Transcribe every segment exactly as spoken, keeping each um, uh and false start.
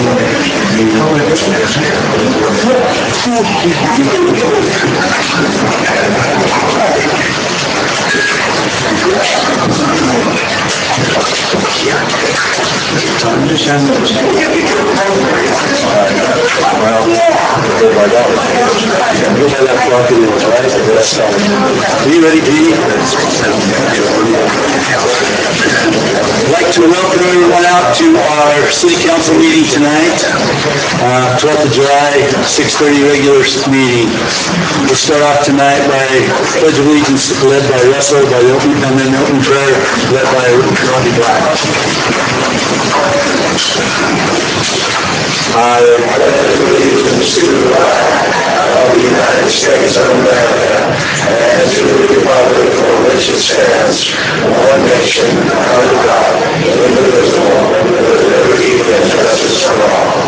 Are you ready, Dee? I'd like to welcome everyone out to our City Council meeting tonight, uh, twelfth of July, six thirty regular meeting. We'll start off tonight by Pledge of Allegiance led by Russell, by the opening, and then the opening prayer led by Rodney Black. I pledge allegiance to the flag of the United States of America and to the republic for which it stands, one nation, under God, indivisible, with liberty and justice for all.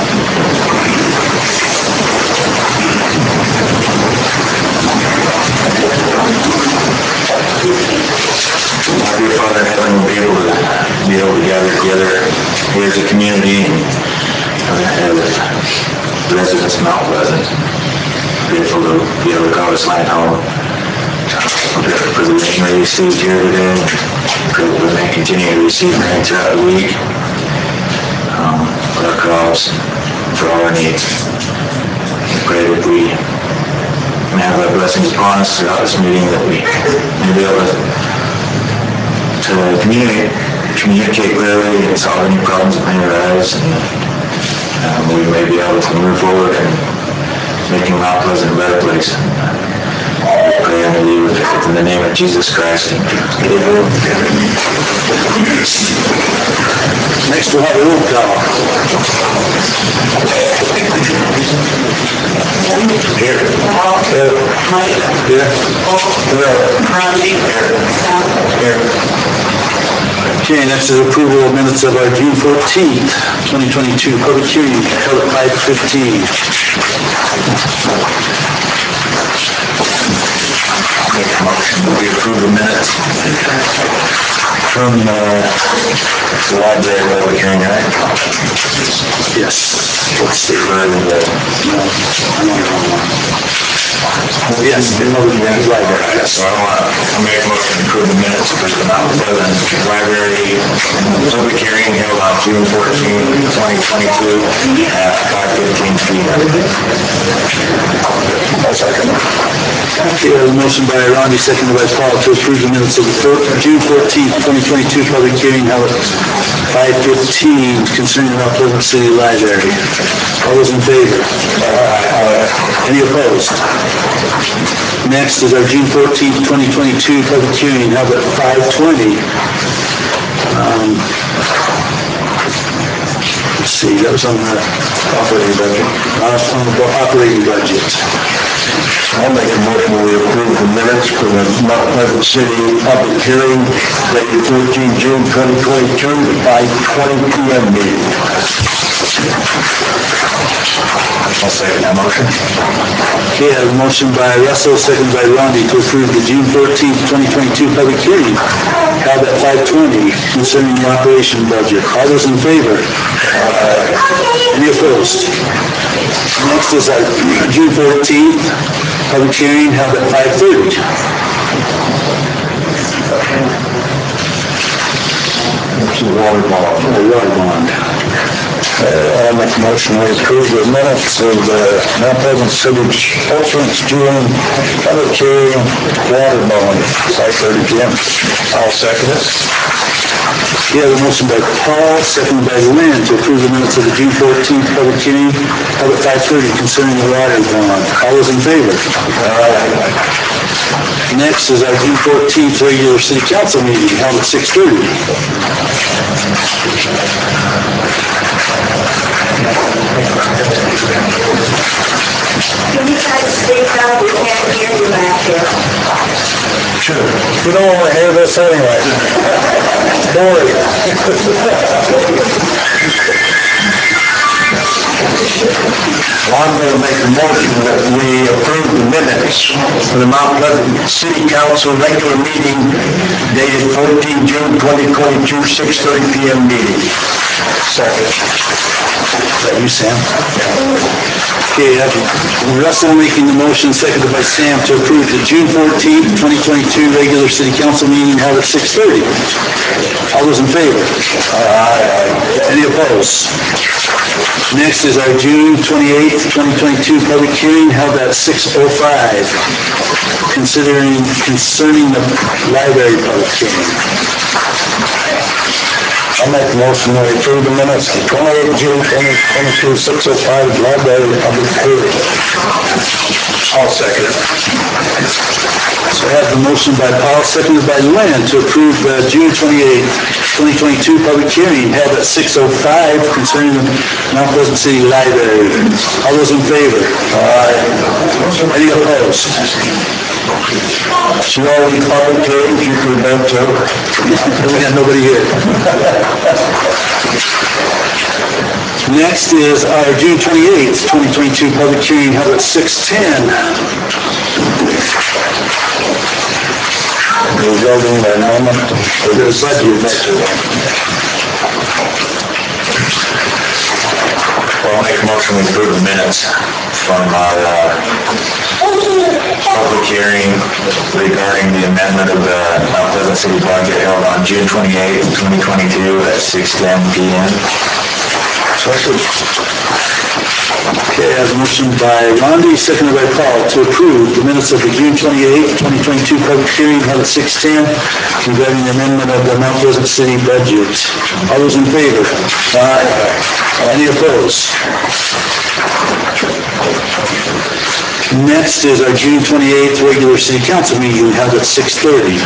Our dear Father in heaven, we'll be able to be able to gather together here as a community and as residents of Mount Pleasant. Grateful to be able to call this land home. Grateful for the rain we received here today. Grateful we may continue to receive rain throughout the week um, for our crops, for all our needs. I pray that we may have our blessings upon us throughout this meeting, that we may be able to, to communicate, communicate clearly and solve any problems that may arise, and um, we may be able to move forward and making Mount Pleasant a better place. We pray and believe in the name of Jesus Christ. Amen. Next we'll have a roll call. Here. Here. Here. Here. Here. Okay, next is approval of minutes of our June fourteenth, twenty twenty-two public hearing held at five fifteen. Make a motion that we approve the minutes from uh, the library public hearing, right? Yes. Let's see, right in the, no, I'm on the wrong one. Oh, yes, the public hearing library. Yes. So I'll make a motion to approve the minutes for the Mount Pleasant Library public hearing held on June fourteenth, twenty twenty-two at five fifteen p m I'll second. Okay, a motion by Randy, seconded by Paul to approve the minutes of the June fourteenth, twenty twenty-two public hearing held at five fifteen concerning the Mount Pleasant City Library. All those in favor? Uh, any opposed? Next is our June fourteenth, twenty twenty-two public hearing held at five twenty. Um, let's see, that was on the operating budget. Uh, on the operating budget. I'll make a motion to approve the minutes for the Mount Pleasant City public hearing dated fourteenth June twenty twenty-two at five twenty p m meeting. I'll second that motion. Okay, I have a motion by Russell, second by Randy to approve the June fourteenth, twenty twenty-two public hearing held at five twenty concerning the operation budget. All those in favor? Uh, any opposed? Next is our June fourteenth public hearing held at five thirty. It's a water bond. A water bond. Uh, I'll make a motion to approve the minutes of the Mount Pleasant City Conference June public hearing water bond, five thirty p m I'll second it. We have a motion by Paul, seconded by Lynn to approve the minutes of the June fourteenth public hearing held at five thirty concerning the water bond. All those in favor? Aye. Next is our June fourteenth regular city council meeting held at six thirty. Can you guys speak up? We can't hear you back here. Sure. We don't want to hear this anyway. Don't worry. Well, I'm going to make a motion that we approve the minutes for the Mount Pleasant City Council regular meeting dated fourteenth June twenty twenty-two, six thirty p m meeting. Second. you, Sam. Okay, uh, Russell making the motion, seconded by Sam, to approve the June fourteenth, twenty twenty-two regular city council meeting held at six thirty. All those in favor? Aye. Any opposed? Next is our June twenty-eighth, twenty twenty-two public hearing held at six oh five, considering, concerning the library public hearing. I'll make the motion to approve the minutes of twenty-eighth June twenty twenty-two, six oh five library public hearing. I'll second it. So I have the motion by Paul, seconded by Luann, to approve the June twenty-eighth, twenty twenty-two public hearing held at six oh five concerning the Mount Pleasant City Library. All those in favor? Aye. Any opposed? See all the public hearings you can go to. We got nobody here. Next is our June twenty-eighth, twenty twenty-two public hearing held at six ten. Regarding the amendment for The budget. Well, I'll make a motion to approve the minutes from our uh, public hearing regarding the amendment of the Mount Pleasant City budget held on June twenty-eighth, twenty twenty-two at six ten p m Okay, I have a motion by Rondi, seconded by Paul, to approve the minutes of the June twenty-eighth, twenty twenty-two public hearing held at six ten regarding the amendment of the Mount Pleasant City budget. All those in favor? Aye. Any opposed? Next is our June twenty-eighth regular city council meeting held at six thirty.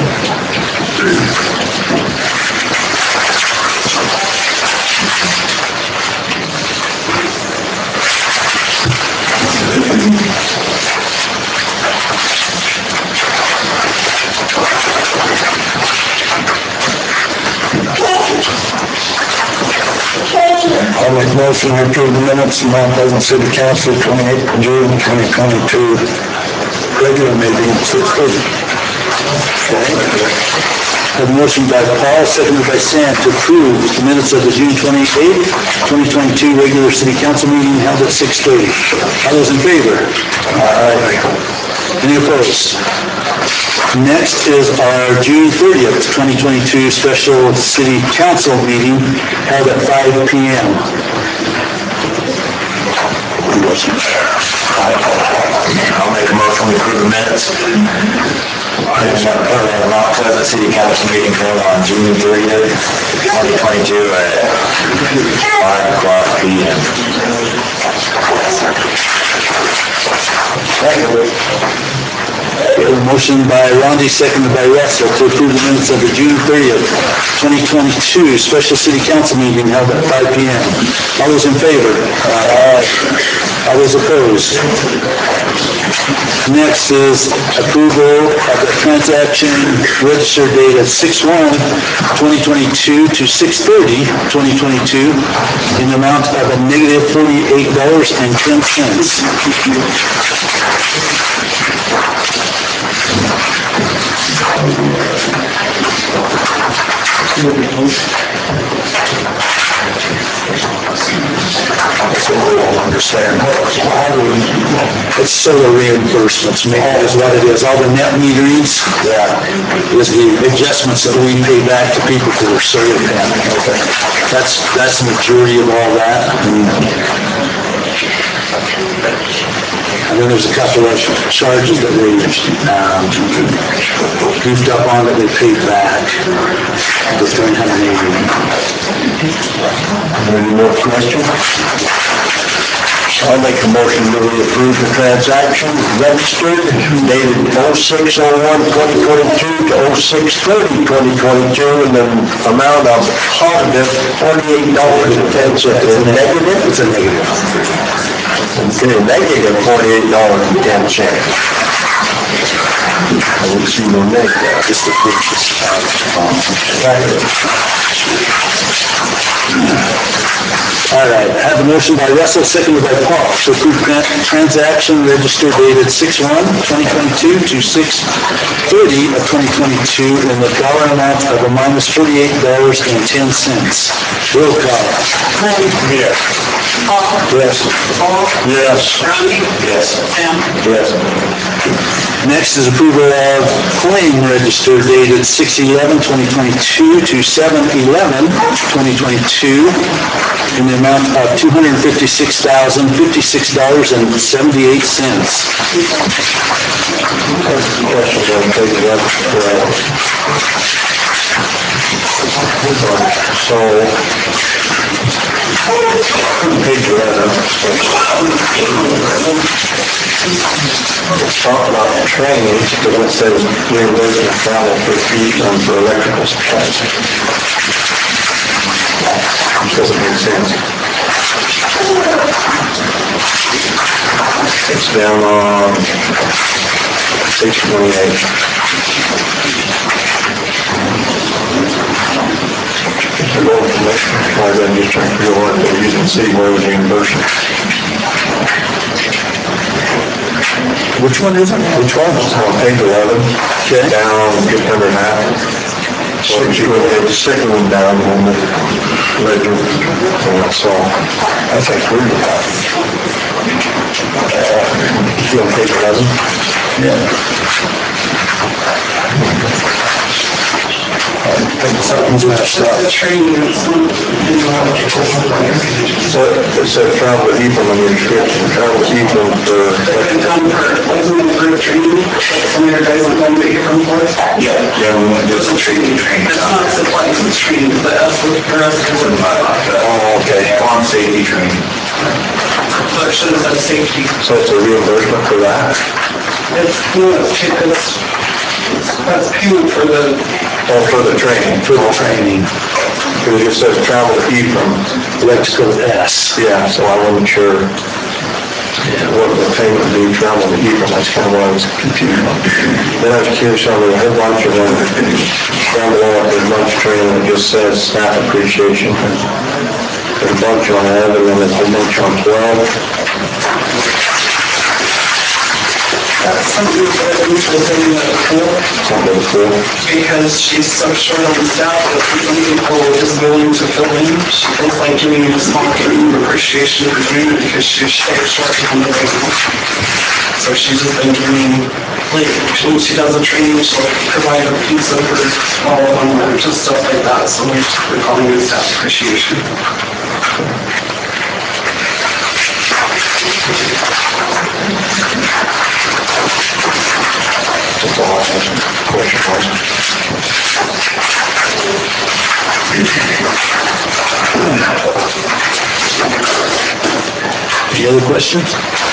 I'll make a motion to approve the minutes of Mount Pleasant City Council twenty-eighth June twenty twenty-two regular meeting at six thirty. I have a motion by Paul, seconded by Sam, to approve the minutes of the June twenty-eighth, twenty twenty-two regular city council meeting held at six thirty. All those in favor? Aye. Any opposed? Next is our June thirtieth, twenty twenty-two special city council meeting held at five p m I'll make a motion to approve the minutes of the Mount Pleasant City Council meeting held on June thirtieth, twenty twenty-two at five o'clock p m We have a motion by Rondi, seconded by Russell, to approve the minutes of the June thirtieth, twenty twenty-two special city council meeting held at five p m All those in favor? Aye. All those opposed? Next is approval of the transaction register dated six one, twenty twenty-two to six thirty, twenty twenty-two in the amount of a negative forty-eight dollars and ten cents. So we all understand. How do we, It's solar reimbursements, maybe is what it is. All the net meterings, yeah, is the adjustments that we pay back to people for their solar panel. That's, that's the majority of all that. And then there's a couple of charges that we um, goofed up on that they paid back for three hundred eighty. any more questions? I'll make a motion that we approve the transaction registered dated oh six oh one twenty twenty-two to oh six thirty twenty twenty-two in the amount of positive forty-eight dollars and ten cents. Is it negative? It's a negative. Okay, negative forty-eight dollars and ten cents. I would see no negative. Just the purchase of, um, all right, I have a motion by Russell, seconded by Paul, to approve tran- transaction register dated six one, twenty twenty-two to six thirty of twenty twenty-two in the dollar amount of a minus forty-eight dollars and ten cents. Roll call. Lynn. Here. Paul? Yes. Paul? Yes. Ronnie? Yes. Sam? Yes. Next is approval of claim register dated six eleven twenty twenty-two to seven eleven twenty twenty-two in the amount of two hundred fifty-six thousand, fifty-six dollars and seventy-eight cents. Question on page eleven. So, page eleven. It's talking about training, but it says reimbursement travel for fees and for electrical supplies. Doesn't make sense. It's down on page twenty-eight. The road commission, why then you trying to figure out what they're using city road reimbursement. Which one is it? Which one? On page eleven. Okay. Down, just under half. So if you go ahead, the second one down on the ledger. So that's like three of that. You on page eleven? Yeah. Something's messed up. The training is in the electrical supplies. So it said travel to Ephraim on your description, travel to Ephraim for. They've been done for, wasn't it for training? Some of your guys have done what you're from for? Yeah. It was a training, training. It's not supplies, it's training, but us, for us, it's a, Oh, okay. On safety training. so it should have said safety. So it's a reimbursement for that? It's, no, it's, it's, that's payment for the, Oh, for the training? For the training. Because it just says travel to Ephraim. Electrical S. Yeah, so I wasn't sure what the payment would be, travel to Ephraim, that's kind of why I was confused. Then I was curious on the whole bunch of them, down below, there's lunch training that just says staff appreciation. There's a bunch on eleven, and then there's a bunch on twelve. that's something that we should have in the pool, Something cool. because she's so short on staff that some people is willing to fill in. She feels like giving you a small token of appreciation for doing it because she's so short on the right now. So she's just been giving, like, when she does a training, she'll provide a piece of her, all of them, or just stuff like that. So we're calling it staff appreciation. That's all I have, question was. Any other questions?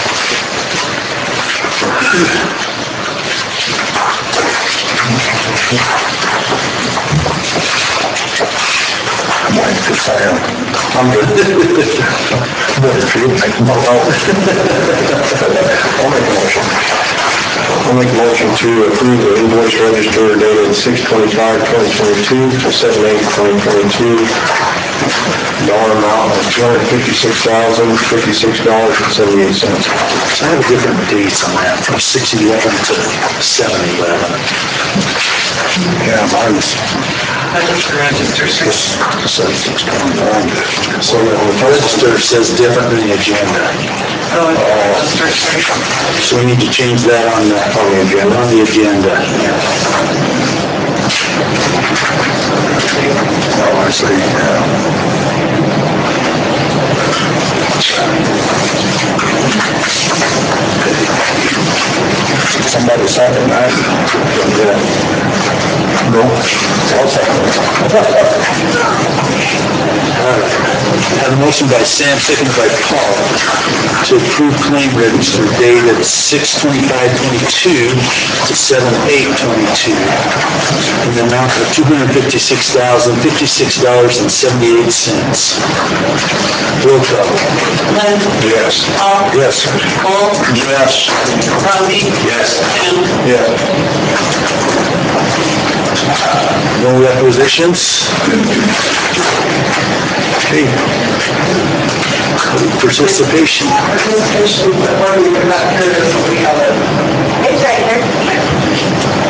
Yes, I am. I'm good. But if you make a motion. I'll make a motion. I'll make a motion to approve the invoice register dated six twenty-five twenty twenty-two to seven eight twenty twenty-two. Dollar amount of two hundred fifty-six thousand, fifty-six dollars and seventy-eight cents. So I have different dates on that, from six eleven to seven eleven. Yeah, mine's. Register, register, six. So six twenty-five. So the register says different than the agenda. Oh, register, sorry. So we need to change that on the, on the agenda. On the agenda. Oh, I see, yeah. Somebody second that? No? I'll second it. All right. Have a motion by Sam, seconded by Paul, to approve claim register dated six twenty-five twenty-two to seven eight twenty-two in the amount of two hundred fifty-six thousand, fifty-six dollars and seventy-eight cents. Roll call. Lynn? Yes. Paul? Yes. Paul? Yes. Robbie? Yes. Sam? Yeah. No requisitions? Okay. Participation. Participation, or we were not here, so we have it. It's right here.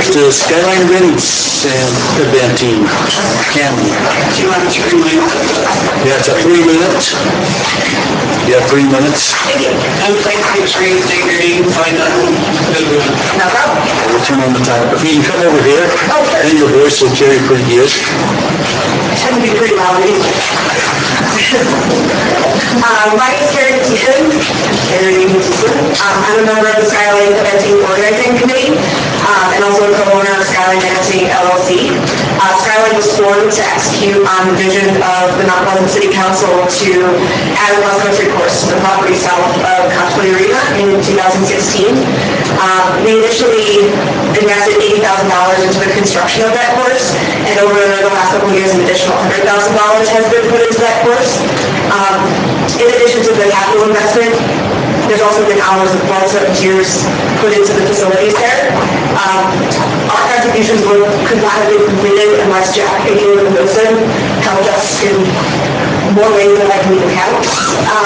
first is Skyline Events and event team. Cameron. Do you want to remind me? Yeah, it's a three minutes. You have three minutes. I'm like, make sure you state your name, so I know. No problem. We'll turn on the timer. If you can come over here, Oh, sure. then your voice will carry pretty good. I tend to be pretty loud anyway. Um, my name is Karen Matheson. Karen Matheson. Um, I'm a member of the Skyline Eventing Organizing Committee, um, and also a co-owner of Skyline Eventing L L C. Uh, Skyline was formed to execute on the vision of the Mount Pleasant City Council to add a cross-country course to the property south of Conchway Arena in two thousand sixteen. Um, we initially invested eighty thousand dollars into the construction of that course, and over the last couple of years, an additional one hundred thousand dollars has been put into that course. Um, in addition to the capital investment, there's also been hours of blood, sweat, and tears put into the facilities there. Um, our contributions were, could not have been completed unless Jack and Caleb Wilson helped us in more ways than I can even count. Um,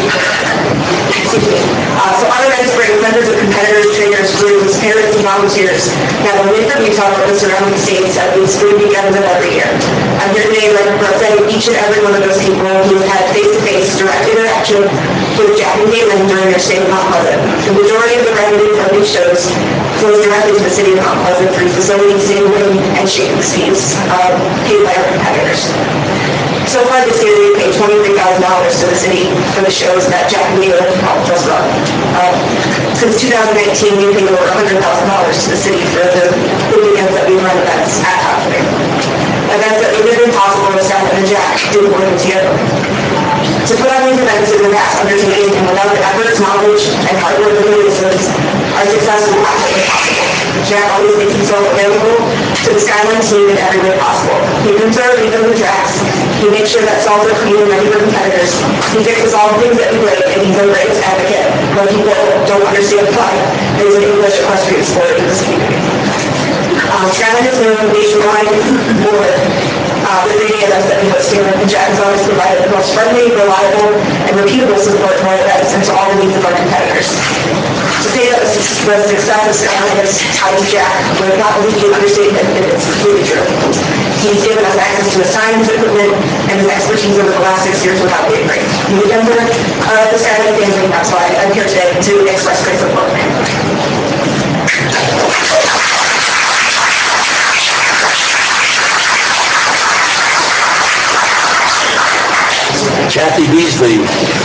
excuse me. Uh, so our events bring members of competitors, trainers, crews, parents, and volunteers, not only from Utah, but the surrounding states at least three weekends of every year. I'm here today representing each and every one of those people who have had face-to-face direct interaction with Jack and Caitlin during their stay in Mount Pleasant. The majority of the revenue from these shows flows directly to the city of Mount Pleasant through facilities, sitting room, and shaving fees uh, paid by our competitors. So far this year, we paid twenty-three thousand dollars to the city for the shows that Jack and Caitlin helped us run. Uh, since two thousand nineteen, we paid over one hundred thousand dollars to the city for the, the weekends that we run events at Conchway. Events that would have been possible if Seth and Jack didn't work together. To put on these events is a vast undertaking, and without the efforts, knowledge, and hard work of the listeners, our success would not have been possible. Jack always makes himself available to the Skyline team in every way possible. He brings our rhythm and tracks. He makes sure that salts are clean and ready for competitors. He fixes all the things that we break, and he's our greatest advocate when people don't understand the play. There's an English equestrian sport in this community. Um, Skyline is known nationwide for uh, the many events that we host here, and Jack has always provided the most friendly, reliable, and repeatable support to our events and to all the needs of our competitors. To say that the success of Skyline is tied to Jack would not only be an understatement, and it's completely true. He's given us access to his time, his equipment, and his expertise over the last six years without wavering. He's a member of the Skyline family, and that's why I'm here today to express great support. Kathy Beasley.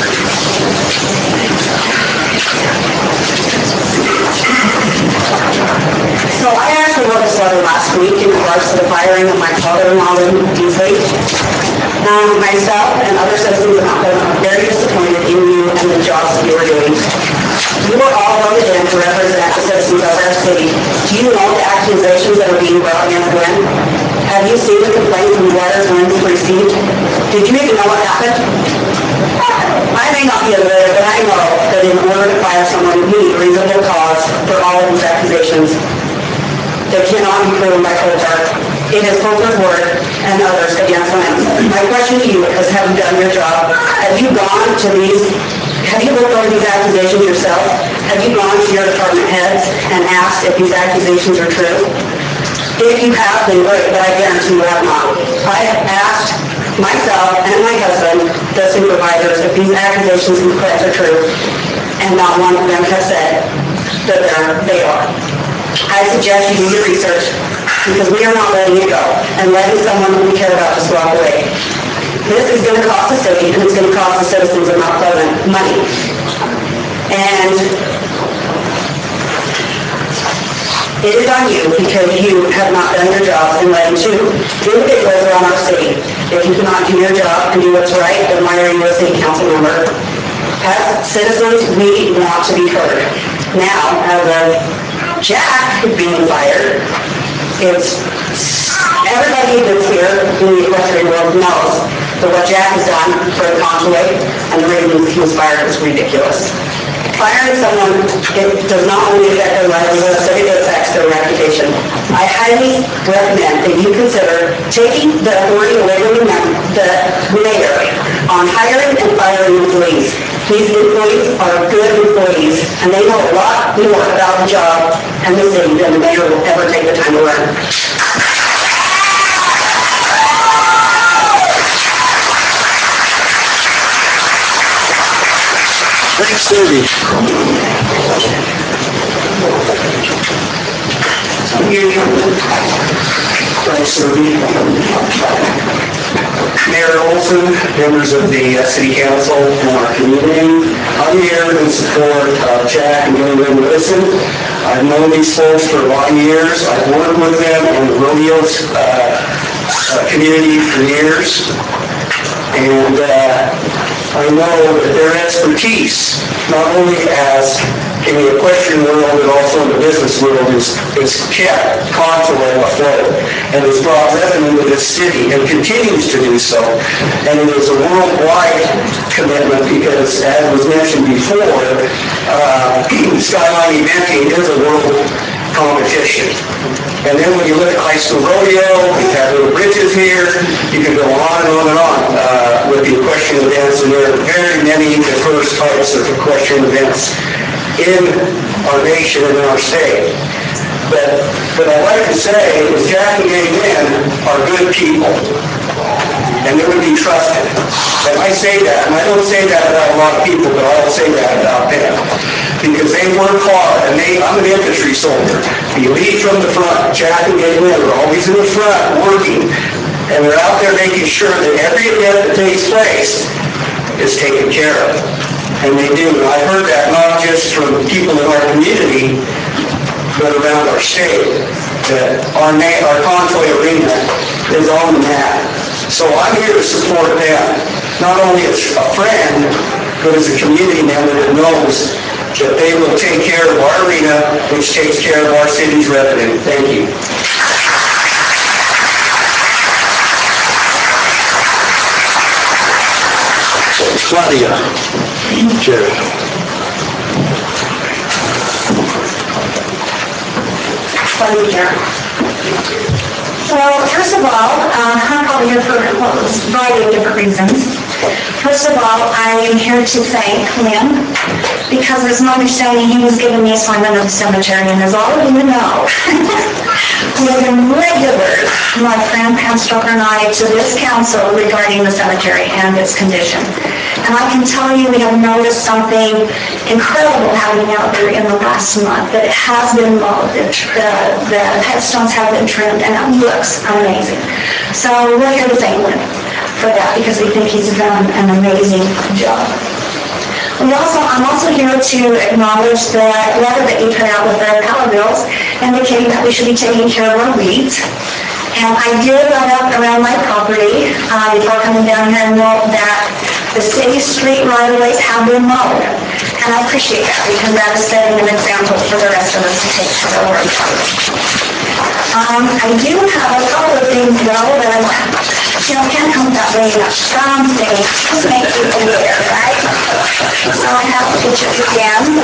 So I actually wrote this letter last week in regards to the firing of my father-in-law, Lynn Beasley. Um, myself and other citizens of Mount Pleasant are very disappointed in you and the jobs that you are doing. You were all voted in to represent the citizens of our city. Do you know the accusations that are being brought against Lynn? Have you seen the complaints and letters Lynn's received? Did you even know what happened? I may not be a lawyer, but I know that in order to fire someone, you need reasonable cause for all of these accusations. They cannot be proven by cold hard. It is Coulter's word and others against Lynn. My question to you is, have you done your job? Have you gone to these, have you looked over these accusations yourself? Have you gone to your department heads and asked if these accusations are true? If you have, then great, but I guarantee you have not. I have asked myself and my husband, the supervisors, if these accusations and threats are true, and not one of them has said that they're, they are. I suggest you do your research, because we are not letting you go and letting someone who we care about just walk away. This is going to cost the city, and it's going to cost the citizens of Mount Pleasant money. And it is on you, because you have not done your job in letting two individuals run our city. If you cannot do your job and do what's right, then why are you a city council member? As citizens, we want to be heard. Now, as of Jack being fired, it's everybody that's here in the equestrian world knows that what Jack has done for the Conchway and the reason he was fired is ridiculous. Firing someone, it does not only affect their livelihood, it affects their reputation. I highly recommend that you consider taking the authority away from the the mayor on hiring and firing employees. These employees are good employees, and they know a lot more about the job and the city than the mayor will ever take the time to learn. Thanks, Debbie. Thanks, Ruby. Mayor Olson, members of the uh, City Council and our community, I'm here in support of Jack and Gary Wilson. I've known these folks for a lot of years. I've worked with them in the rodeos uh, uh, community for years. And uh, I know that their expertise, not only as in the equestrian world, but also in the business world, is, is kept Contour afloat and has brought revenue to this city and continues to do so. And it is a worldwide commitment because, as was mentioned before, uh, Skyline Eventing is a world competition. And then when you look at high school rodeo, we have little bridges here, you can go on and on and on uh, with the equestrian events, and there are very many diverse types of equestrian events in our nation and in our state. But, but I'd like to say is Jack and Gay Lynn are good people, and they would be trusted. And I say that, and I don't say that about a lot of people, but I'll say that about them. Because they work hard, and they, I'm an infantry soldier. You lead from the front. Jack and Gay Lynn are always in the front working, and they're out there making sure that every event that takes place is taken care of. And they do. And I've heard that not just from people in our community, but around our state, that our, our Contoy Arena is on the map. So I'm here to support them, not only as a friend, but as a community member that knows that they will take care of our arena, which takes care of our city's revenue. Thank you. Claudia. Jerry. Claudia Jerry. So, first of all, uh, I'm probably here for a variety of different reasons. First of all, I am here to thank Lynn, because there's no understanding he was giving me assignment of the cemetery, and as all of you know, we have been regular, my friend Pam Stoker and I, to this council regarding the cemetery and its condition. And I can tell you we have noticed something incredible happening out there in the last month, that it has been mowed, the, the headstones have been trimmed, and it looks amazing. So we're here to thank Lynn for that, because we think he's done an amazing job. We also, I'm also here to acknowledge the letter that you put out with the power bills indicating that we should be taking care of our weeds. And I did run up around my property uh, before coming down here and note that the city street right-of-ways have been mowed. And I appreciate that, because that is setting an example for the rest of us to take care of our property. Um, I do have a couple of things though that, you know, can't come without bringing up something, just make people aware, right? So I have pictures again.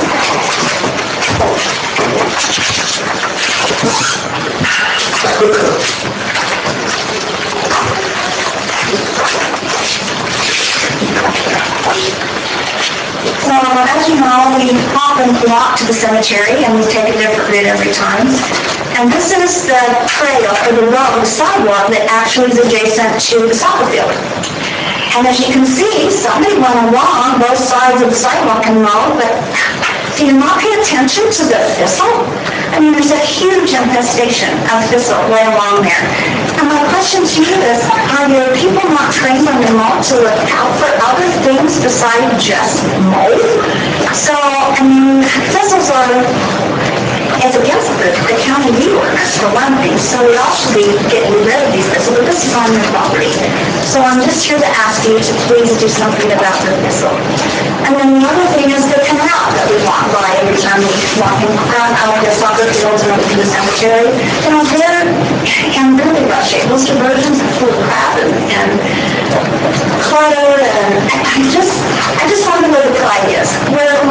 So as you know, we often walk to the cemetery and we take a different route every time. And this is the trail, or the road, the sidewalk that actually is adjacent to the soccer field. And as you can see, somebody went along both sides of the sidewalk and mowed, but do you not pay attention to the thistle? I mean, there's a huge infestation of thistle right along there. And my question to you is, are your people not trained on the mow to look out for other things besides just mow? So, I mean, thistles are, it's against the, the county weed ordinance for one thing, so we all should be getting rid of these thistles, but this is on your property. So I'm just here to ask you to please do something about the thistle. And then the other thing is the canal that we walk by every time we walk in front of the soccer fields and up to the cemetery. You know, they're in really rough shape. Most diversions are full of crap and, and clutter, and I just, I just wonder where the pride is. Where when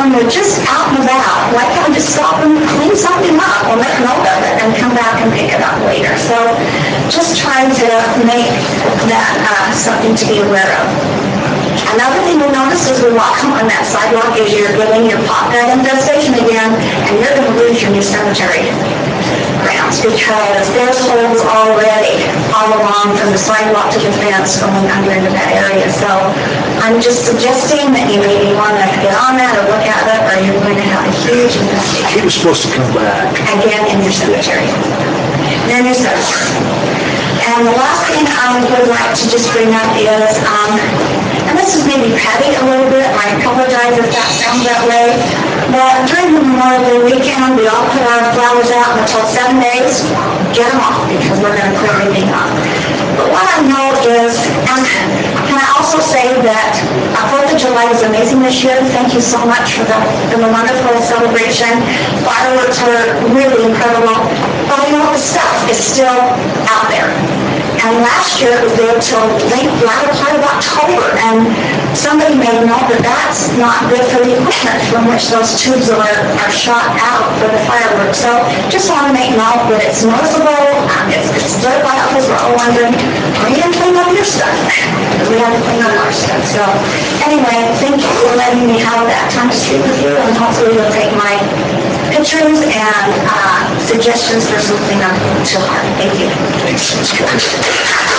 when they're just out and about, why can't we just stop and clean something up or make note of it and come back and pick it up later? So just trying to make that uh, something to be aware of. Another thing we noticed as we walk on that sidewalk is you're getting your pot bed infestation again, and you're going to lose your new cemetery grounds because there's holes already all along from the sidewalk to the fence going under into that area. So I'm just suggesting that you maybe want to get on that or look at it, or you're going to have a huge infestation. He was supposed to come back. Again, in your cemetery. Then your cemetery. And the last thing I would like to just bring up is, um, and this is maybe petty a little bit, I apologize if that sounds that way, but during the Memorial Day weekend, we all put our flowers out until seven days, get them off, because we're going to clear everything up. But what I know is, and can I also say that uh, fourth of July was amazing this year. Thank you so much for the, the wonderful celebration. Fireworks were really incredible. But we know the stuff is still out there. And last year it was there till late, latter part of October. And somebody may know that that's not good for the equipment from which those tubes are, are shot out for the fireworks. So just want to make note that it's noticeable. Um, it's, it's certified because we're all wondering, are you going to clean up your stuff? Because we have to clean up our stuff. So anyway, thank you for letting me have that time to speak with you. And hopefully you'll take my pictures and uh, suggestions for some cleanup to heart. Thank you. Thanks, Miz Karen.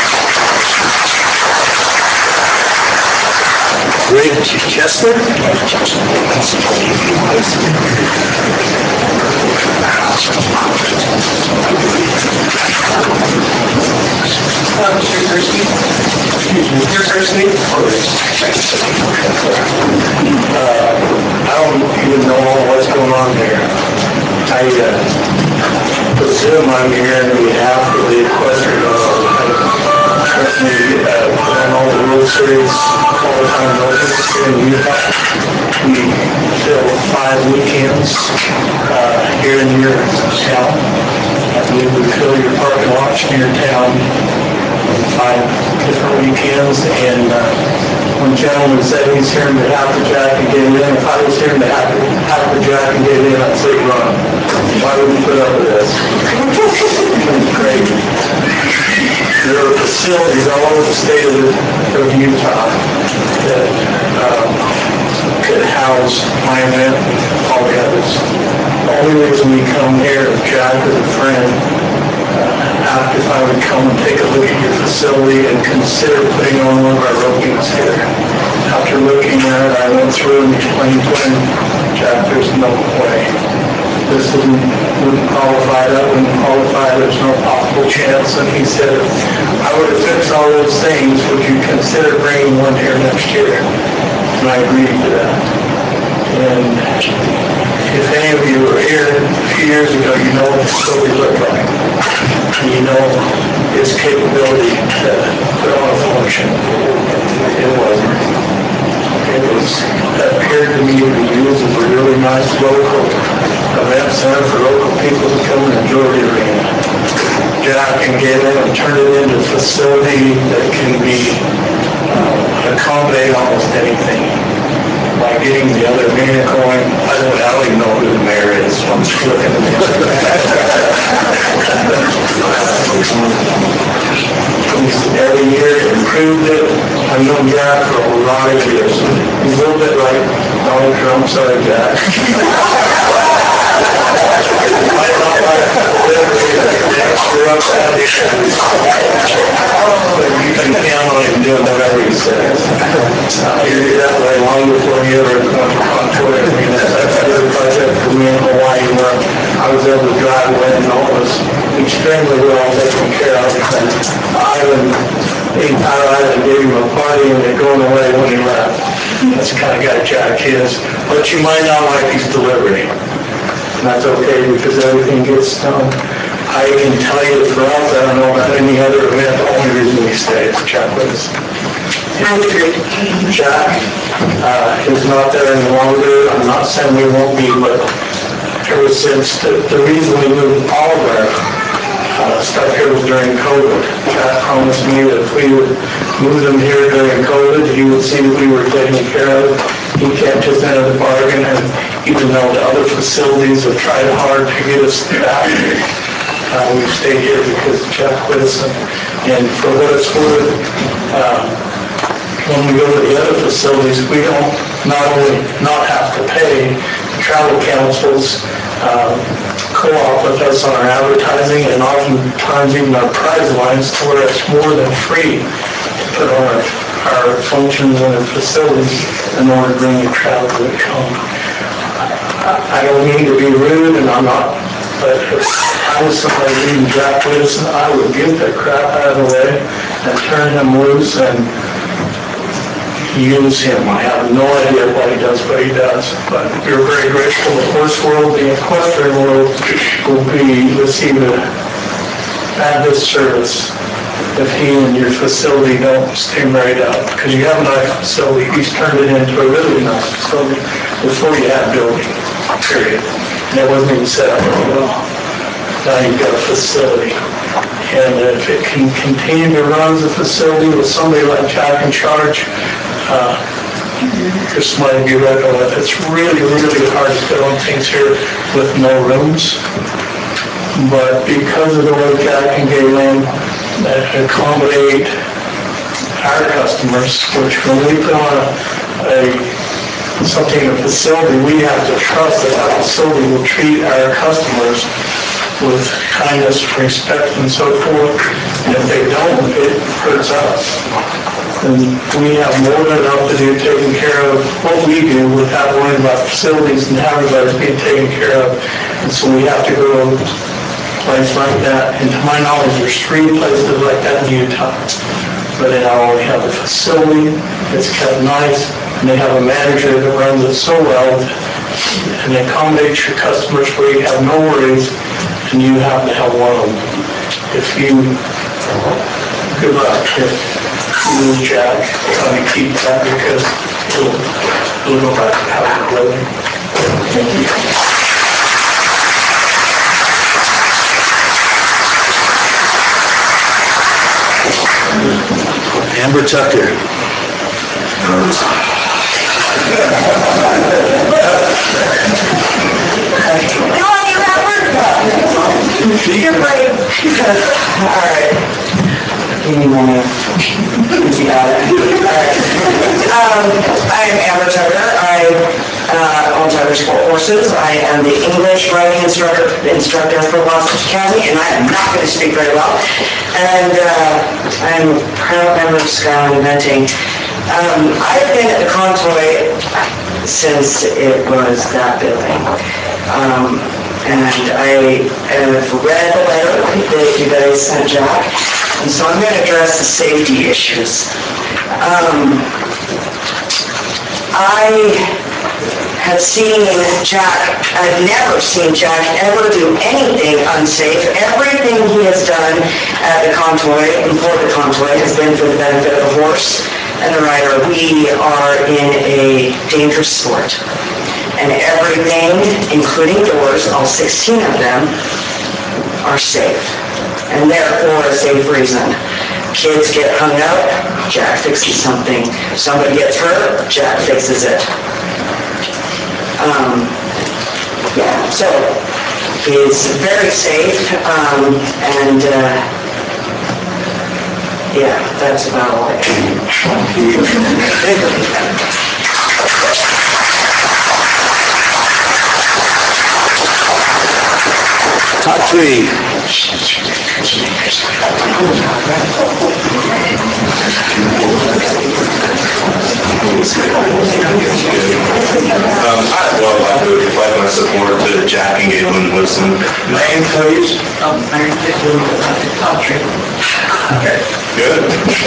Greg Chester? Mister Kirsty? Mister Kirsty? Uh, I don't even know what's going on there. I uh, presume I'm here on behalf of the equestrian, uh, currently uh, on all the World Series all-time records here in Utah. We fill five weekends uh, here in your town. I believe we fill your parking lots in your town five different weekends, and uh, one gentleman said he's here on behalf of Jack and get in. If I was here on behalf of Jack and get in, I'd say run. Why would you put up with this? It's great. There are facilities all over the state of, of Utah that um, could house my event and all the others. The only reason we come here, if Jack is a friend, uh, if I would come and take a look at your facility and consider putting on one of our ropings here. After looking at it, I went through and explained to him, Jack, there's no way. This isn't, wouldn't qualify, that wouldn't qualify, there's no possible chance. And he said, if I were to fix all those things, would you consider bringing one here next year? And I agreed to that. And if any of you were here a few years ago, you know what the facility looked like. And you know its capability to put on a function. It wasn't. It was, it appeared to me to be used as a really nice local event center for local people to come and enjoy the arena. Jack can get in and turn it into a facility that can be uh, accommodate almost anything. By getting the other mayor going, I don't, I don't even know who the mayor is, so I'm just looking at this. He's every year improved it. I've known Jack for a lot of years. He's a little bit like Donald Trump, sorry Jack. You can count on him doing whatever he says. Uh, he did that way long before he ever went to Concord. I mean, that's the other project for me in Hawaii where I was able to drive away and all was extremely well taken care of. And Island, the entire island gave him a party and they're going away when he left. That's the kind of guy Jack is. But you might not like his delivery. And that's okay because everything gets done. I can tell you for us, I don't know about any other event, the only reason we stay is Jack Lewis. I agree. Jack uh, is not there any longer. I'm not saying we won't be, but ever since the, the reason we moved all of our uh, stuff here was during COVID. Jack promised me that if we would move them here during COVID, he would see that we were taken care of. he kept his end of the bargain, and even though the other facilities have tried hard to get us back, uh, we stayed here because of Jack Whitson. And for what it's worth, uh, when we go to the other facilities, we don't not only not have to pay, travel councils uh, co-op with us on our advertising and oftentimes even our prize lines, to where it's more than free to put on our, our functions and our facilities in order to bring you travel that come. I, I don't mean to be rude, and I'm not, but if I was somebody named Jack Whitson, I would get that crap out of the way and turn him loose and use him. I have no idea why he does what he does, but we're very grateful. The horse world, the equestrian world will be receive a bad disservice if he and your facility don't stay right up, because you have a nice facility. He's turned it into a really nice facility before you had building, period. And it wasn't even set up very well. Now you've got a facility. And if it can continue to run as a facility with somebody like Jack in charge, uh, this might be right on it. It's really, really hard to put on things here with no rooms. But because of the way Jack and Galen accommodate our customers, which when we put on a, a something in a facility, we have to trust that that facility will treat our customers with kindness, respect, and so forth. And if they don't, it hurts us. And we have more than enough to do taking care of what we do without worrying about facilities and how everybody's being taken care of. And so we have to go to a place like that. And to my knowledge, there's three places like that in Utah. But they not only have a facility, it's kept nice, and they have a manager that runs it so well, and they accommodate your customers where you have no worries, and you have to have one of them. If you, good luck, if you lose Jack, try to keep that, because it'll, it'll go back to how it's living. Thank you. Amber Tucker. You're brave. All right. Give me one minute. You got it. All right. Um, I am Amber Tucker. I uh, own Tucker Sport Horses. I am the English riding instructor instructor for Wasatch Academy, and I am not going to speak very well. And uh, I'm a proud member of Skyline Eventing. Um, I've been at the Contoy since it was that building. Um, and I have read the letter that you guys sent Jack, and so I'm going to address the safety issues. Um, I have seen Jack, I've never seen Jack ever do anything unsafe. Everything he has done at the Contoy, and for the Contoy, has been for the benefit of the horse and the rider. We are in a dangerous sport. And everything, including doors, all sixteen of them, are safe. And therefore a safe reason. Kids get hung up, Jack fixes something. Somebody gets hurt, Jack fixes it. Um, yeah, so it's very safe, um, and uh, yeah, that's about all I can. Top three. Um, I, well, I would pledge my support to Jack and Galen Wilson. Name, please. Um, name, top three. Okay, good.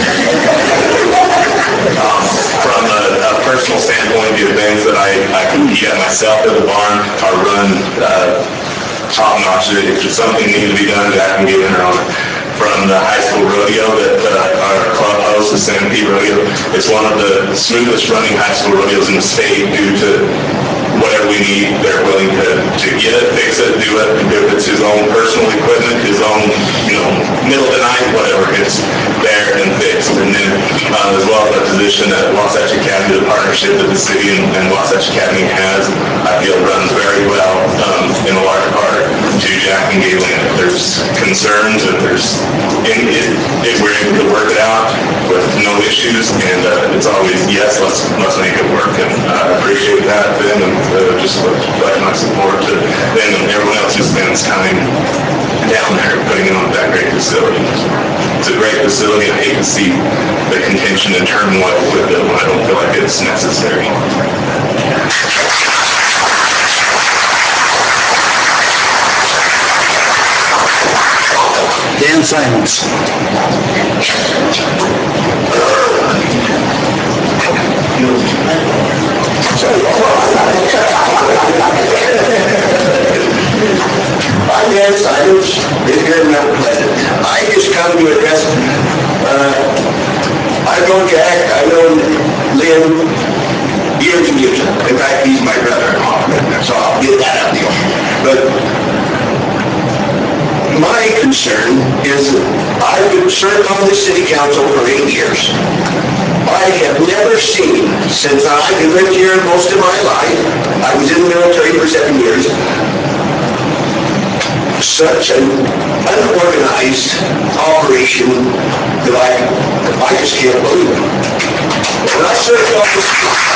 um, from a, a personal standpoint, the events that I, I compete at myself at the barn are run uh, top notch. If something needs to be done, Jack and Galen are on it. From the high school rodeo that uh, our club hosts, the Centipede Rodeo, it's one of the smoothest running high school rodeos in the state due to whatever we need, they're willing to, to get it, fix it, do it. If it's his own personal equipment, his own, you know, middle of the night, whatever, it's there and fixed. And then uh, the as well as a position at Wasatch Academy, the partnership that the city and, and Wasatch Academy has, I feel runs very well, um, in a large part to Jack and Galen. If there's concerns, if there's, in, if, if we're able to work it out with no issues, and uh, it's always, yes, let's, let's make it work. And uh, I appreciate that, Ben, and uh, just pledge my support to Ben and everyone else who spends time down there putting in on that great facility. It's a great facility. I hate to see the contention and turmoil with it when I don't feel like it's necessary. Dan Simons. I'm Dan Simons, been here in Mount Pleasant. I just come to address, uh, I've known Jack, I've known Lynn years and years. In fact, he's my brother-in-law, so I'll get that out of you. But my concern is I've been served on the city council for eight years. I have never seen, since I've lived here most of my life, I was in the military for seven years, such an unorganized operation that I, I just can't believe it. When I served on this,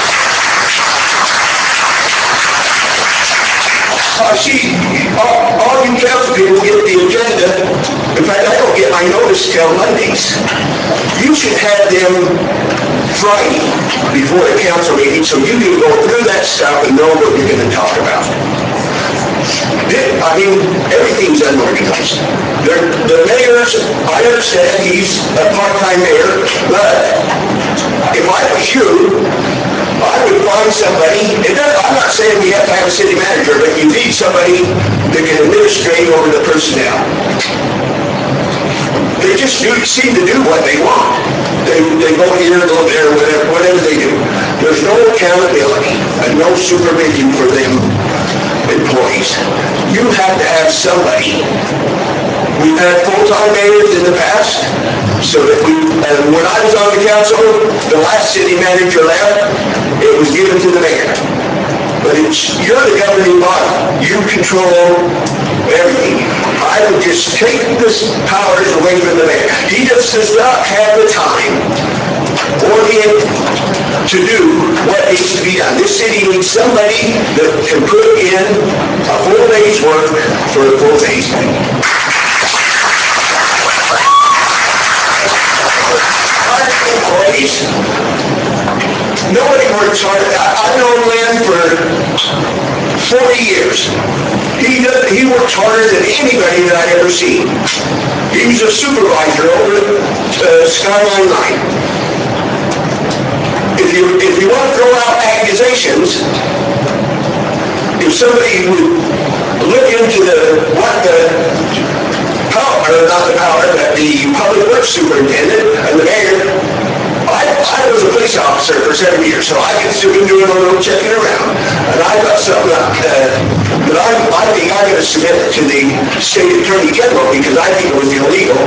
I see all, all you council people get the agenda. In fact, I don't get my notice till Mondays. You should have them Friday before the council meeting so you can go through that stuff and know what you're going to talk about. I mean, everything's unorganized. They're, the mayor's, I understand he's a part-time mayor, but if I was you, I would find somebody, and I'm not saying we have to have a city manager, but you need somebody that can administrate over the personnel. They just do, seem to do what they want. They, they go here, go there, whatever, whatever they do. There's no accountability and no supervision for them employees. You have to have somebody. We've had full-time mayors in the past, so that we, and when I was on the council, the last city manager left, it was given to the mayor. But it's, you're the governing body. You control everything. I would just take this powers away from the mayor. He just does not have the time or the to do what needs to be done. This city needs somebody that can put in a full day's work for a full day's pay. Employees, nobody works hard. I've known Lynn for forty years. He does, he works harder than anybody that I've ever seen. He was a supervisor over at uh, Skyline Line. If you, if you want to throw out accusations, if somebody would look into the, what the power, or not the power, but the public works superintendent and the mayor, I, I was a police officer for seven years, so I could still be doing a little checking around. And I've got something uh, that I, I think I'm going to submit to the state attorney general because I think it was illegal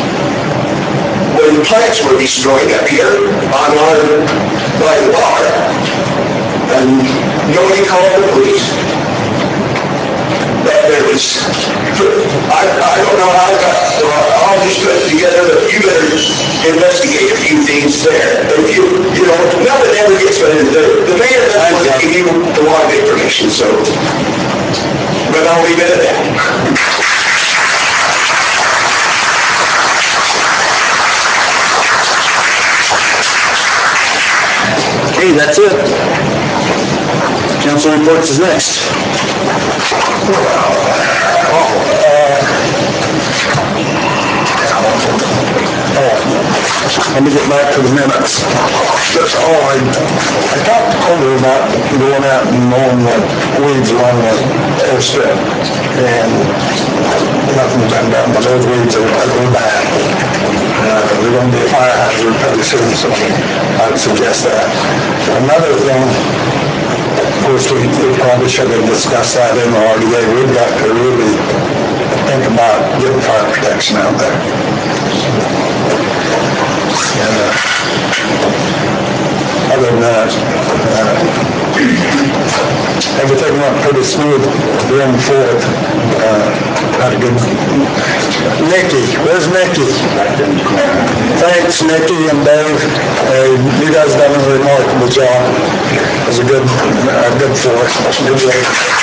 when plants were destroyed up here on our, by the bar, and nobody called the police. But there was, I, I don't know how it got, I'll just put it together, but you better investigate a few things there. If you, you know, nothing ever gets, but the, the mayor doesn't want to give you a lot of information, so, but I'll leave it at that. Okay, that's it. Council reports is next. Oh, Let me get back to the minutes. That's all I, I talked to Cody about going out and mowing the weeds along the airstrip, and nothing's been done, but those weeds are ugly bad. Uh, we're going to be a fire hazard pretty soon, so I'd suggest that. Another thing, of course, we, we probably should have discussed that in the R D A. We've got to really think about getting fire protection out there. And, uh, and, uh, uh, everything went pretty smooth during the fourth. Uh, had a good, Nikki, where's Nikki? Thanks, Nikki and Dave. Uh, you guys done a remarkable job. It was a good, a good force. Good job.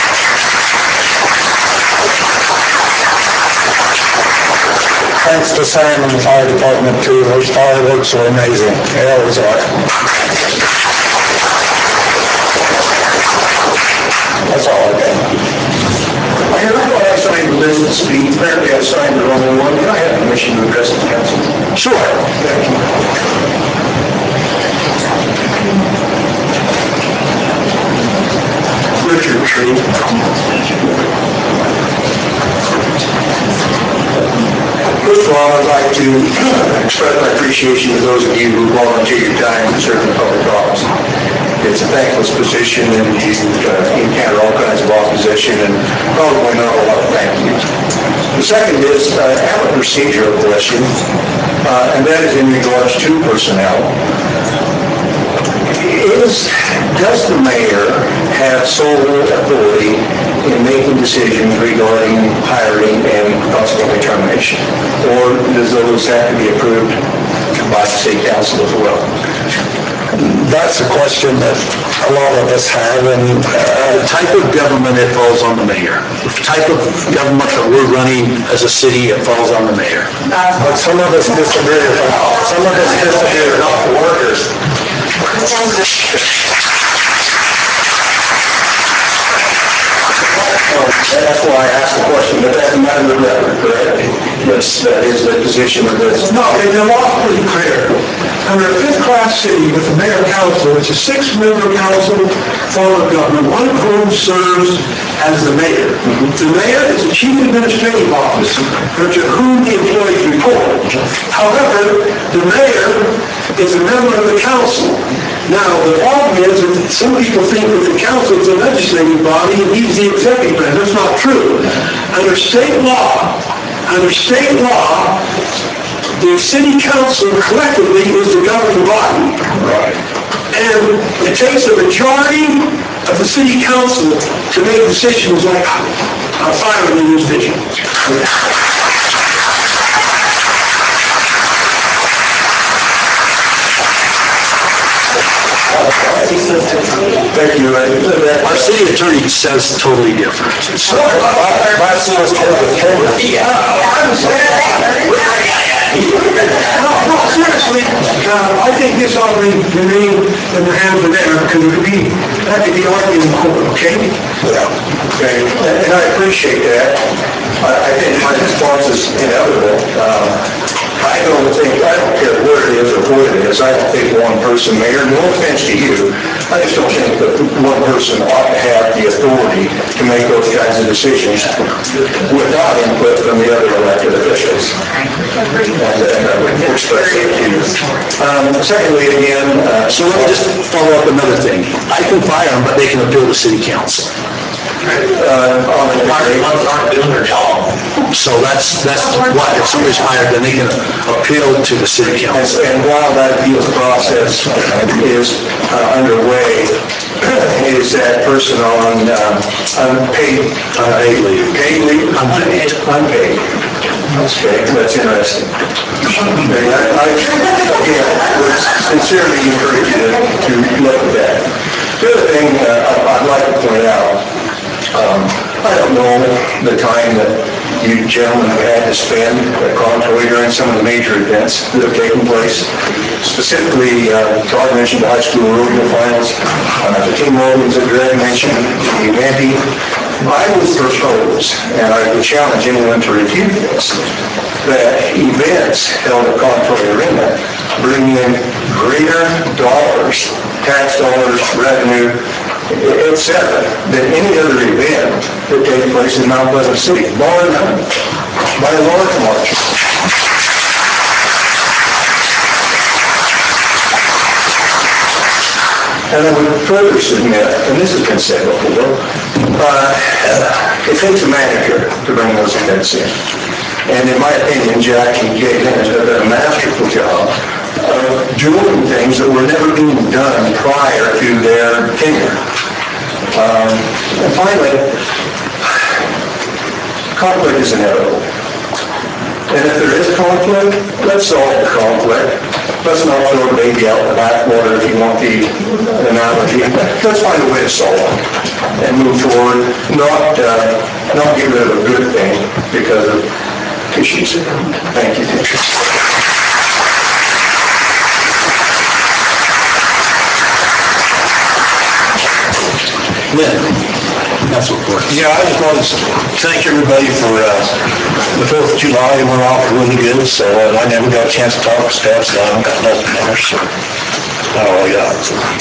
Thanks to Sam and the fire department too. Those fireworks were amazing. They always are. That's all I got. I know I signed the list of speed, apparently I signed the wrong one. Can I have permission to address the council? Sure. Thank you. Richard Tree. First of all, I'd like to express my appreciation to those of you who volunteer your time to serve in the public office. It's a thankless position, and you uh, encounter all kinds of opposition, and probably not a lot of thank you. The second is, uh, I have a procedural question, uh, and that is in regards to personnel. Is, does the mayor have sole authority in making decisions regarding hiring and consequently termination? Or does those have to be approved by the city council as well? That's a question that a lot of us have, and uh, the type of government, it falls on the mayor. The type of government that we're running as a city, it falls on the mayor. But some of us disagree with that. Some of us disagree with the workers. That's why I asked the question, but that's a matter of record, correct? Yes, that is the position of this. No, the law's pretty clear. Under a fifth-class city with a mayor council, it's a six-member council form of government, one of whom serves as the mayor. The mayor is the chief administrative officer to whom the employees report. However, the mayor is a member of the council. Now, the problem is that some people think that the council is a legislative body and he's the executive branch. That's not true. Under state law, under state law, the city council collectively is the governing body. Right. And it takes a majority of the city council to make decisions like uh, firing an individual. Thank you. Our city attorney says totally different. So, My son is totally different. No, no, seriously, uh, I think this ought to remain in the hands of the mayor, because it could be, that could be argued in court, okay? Okay, and I appreciate that. I, I think my response is inevitable. Uh, I don't think, I don't care where it is or who it is, I don't think one person, mayor, no offense to you, I just don't think that one person ought to have the authority to make those kinds of decisions without input from the other elected officials. And, and I would express that to you. Um, secondly, again, uh, so let me just follow up another thing. I can fire them, but they can appeal to city council. uh, on the Aren't doing their job. So that's, that's what, if somebody's hired, then they can appeal to the city council. And while that appeals process is uh, underway, is that person on uh, unpaid, Unpaid leave. paid leave? Unpaid. Unpaid. Okay, that's interesting. Okay, I, I, again, would sincerely encourage you to, to look at that. The other thing uh, I'd like to point out, um, I don't know the time that you gentlemen have had to spend at Contoy during some of the major events that have taken place. Specifically, uh, Todd mentioned the high school rodeo finals, uh, the King Morgans that Greg mentioned, the Eventi. I would propose, and I would challenge anyone to refute this, that events held at Contoy Arena bring in greater dollars, tax dollars, revenue, et cetera, than any other event that takes place in Mount Pleasant City, bar none, by a large margin. And I would further submit, and this has been said before, uh, it takes a manager to bring those events in. And in my opinion, Jack and Kate have done a masterful job of doing things that were never being done prior to their tenure. Um, and finally, conflict is inevitable. And if there is conflict, let's solve the conflict. Let's not throw a baby out in the bathwater, if you want the analogy. Let's find a way to solve it and move forward, not, uh, not get rid of a good thing because of issues. Thank you. Lynn, that's what works. Yeah, I just wanted to thank everybody for uh, the fourth of July. It went off really good, so uh, I never got a chance to talk to staff, so I haven't got nothing there, so that's all I got.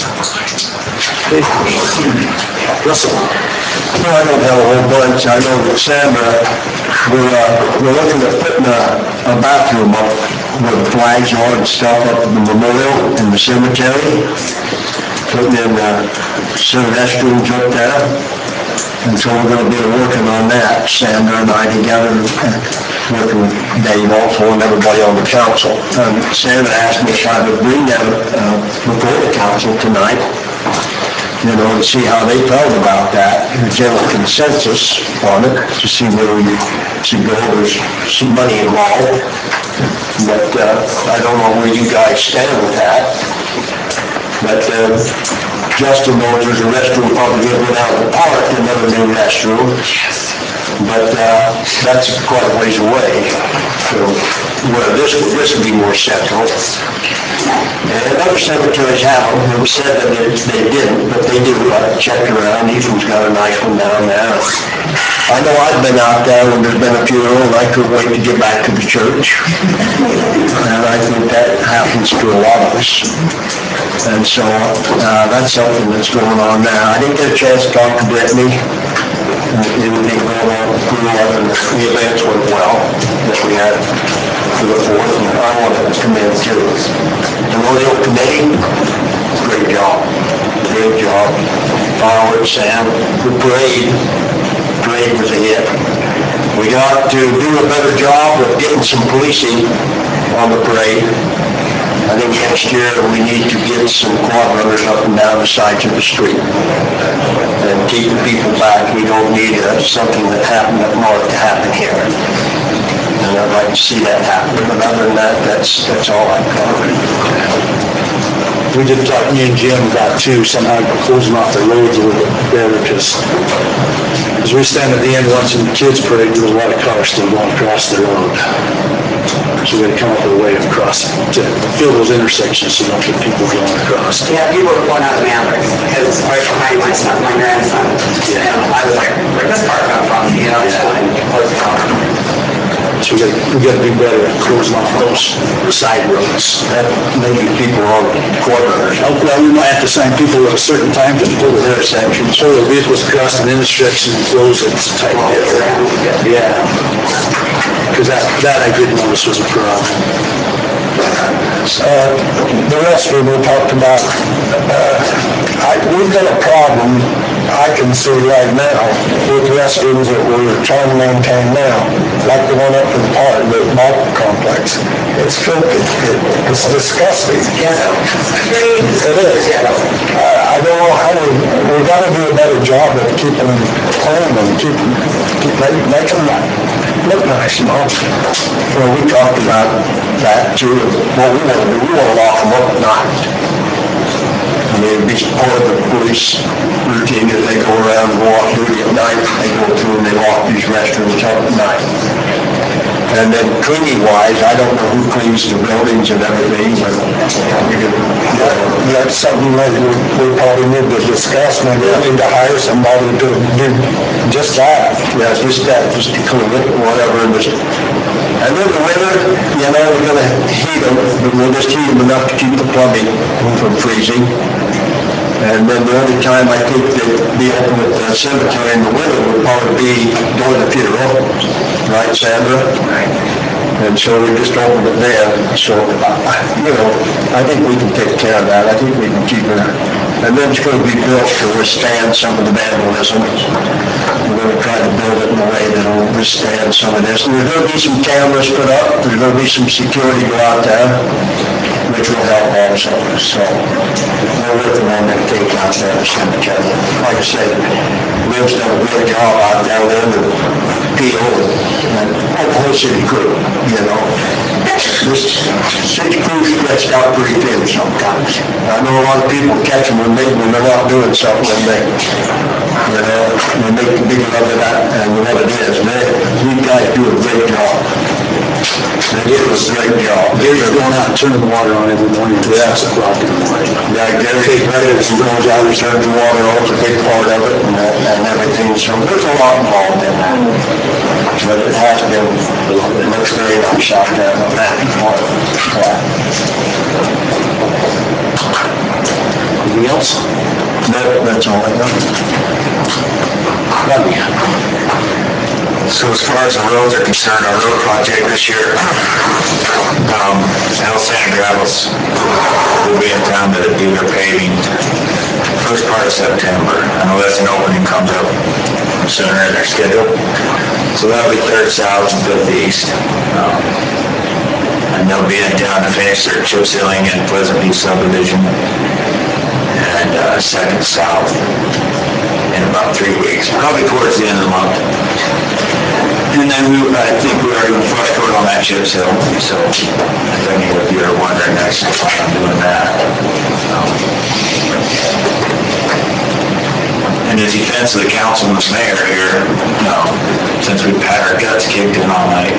Russell? No, I don't have a whole bunch. I know that Sandra, we're, uh, we're looking at putting a, a bathroom up with flags on and stuff up at the memorial in the cemetery. Putting in uh, some restrooms up there. And so we're going to be working on that, Sandra and I together, working with Dave also and everybody on the council. And Sandra asked me if I would bring them uh, before the council tonight, you know, and see how they felt about that, the general consensus on it, to see where we should go. There's some money involved, but uh, I don't know where you guys stand with that. But uh, Justin knows there's a restroom probably going to go down the park, another new restroom. Yes. But uh, that's quite a ways away. So, well, this, this would be more central. And other cemeteries have them. It was said that they, they didn't, but they do. I checked around. Easton's got a nice one down there. I know I've been out there when there's been a funeral and I couldn't wait to get back to the church. And I think that happens to a lot of us. And so uh, that's something that's going on now. I didn't get a chance to talk to Brittany. Uh, everything going on through and the events went well that we had for the fourth, and I wanted to commend too. The rodeo committee, great job, great job. Fireworks and the parade, parade was a hit. We got to do a better job of getting some policing on the parade. I think next year we need to get some quad runners up and down the sides of the street and keep the people back. We don't need uh, something that happened up north to happen here. And I'd like to see that happen. But other than that, that's that's all I've got. We did talk, me and Jim, about too, somehow closing off the roads a little bit better, because as we stand at the end watching the kids parade, there's a lot of cars still going across the road. So we got to come up with a way of crossing, to fill those intersections so don't get people going across. Yeah, people were going out of Mavericks, because it's right behind my son, my grandson. Yeah. And I was like, where'd this car come from? You know, and close it off. So we got, we got to do better at closing off those side roads. That maybe people on quad runners. Oh, well, we might have to sign people at a certain time to pull the intersections, pull the vehicles across an intersection and close it tight. Yeah. Because that, that I did notice was a problem. Uh, the restroom we talked about, uh, I, we've got a problem, I can see right now, with restrooms that we're trying to maintain now, like the one up in the park, the Mark complex. It's filthy. It, it's disgusting. Yeah. It is. Uh, I don't know how we, we've got to do a better job of keeping them clean and keep, keep making them look nice, you know. Well, we talked about that too. Well, we want to do, we want to lock them up at night. I mean, it'd be part of the police routine that they go around and walk duty at night. They go through and they lock these restrooms up at night. And then cleaning wise, I don't know who cleans the buildings and everything, but we could, you know, that's something that we, we probably need to discuss. Maybe we need to hire somebody to do just that. Yeah, just that, just to clean it, whatever. And just, and then the winter, you know, we're gonna heat them, but we'll just heat them enough to keep the plumbing from freezing. And then the only time I think they'd be open at the cemetery in the winter would probably be during the funeral, right, Sandra? Right. And so we just opened it then. So, you know, I think we can take care of that. I think we can keep it. And then it's going to be built to withstand some of the vandalism. We're going to try to build it in a way that will withstand some of this. And there's going to be some cameras put up. There's going to be some security go out there, which will help. also, so we're working on that take out there in the cemetery. Like I said, Liv's done a great job out down there with P O and the whole city crew, you know. This city crew stretched out pretty thin sometimes. I know a lot of people catch them when they, when they're not doing something, and they, you know, they make the big love of that and what it is. They, you guys do a great job. They do a great job. Gary's going out and turning the water on every morning at six o'clock in the morning. Yeah, Gary, Gary goes out and turns the water on, it's a big part of it and, and everything, so there's a lot involved in that. But it has been, it looks very nice out there on that part. Anything else? No, that's all I got. So as far as the roads are concerned, our road project this year, um, L. Sand Gravels will be in town to do their paving first part of September. Unless an opening comes up sooner in their schedule. So that'll be third south and fifth east. Um, and they'll be in town to finish their chip sealing and Pleasant View subdivision. And uh, second south in about three weeks, probably towards the end of the month. And then we, I think we are going to flush coat on that chip seal, so if any of you are wondering, that's why I'm doing that. Um, in the defense of the council and the mayor here, no, since we've had our guts kicked in all night,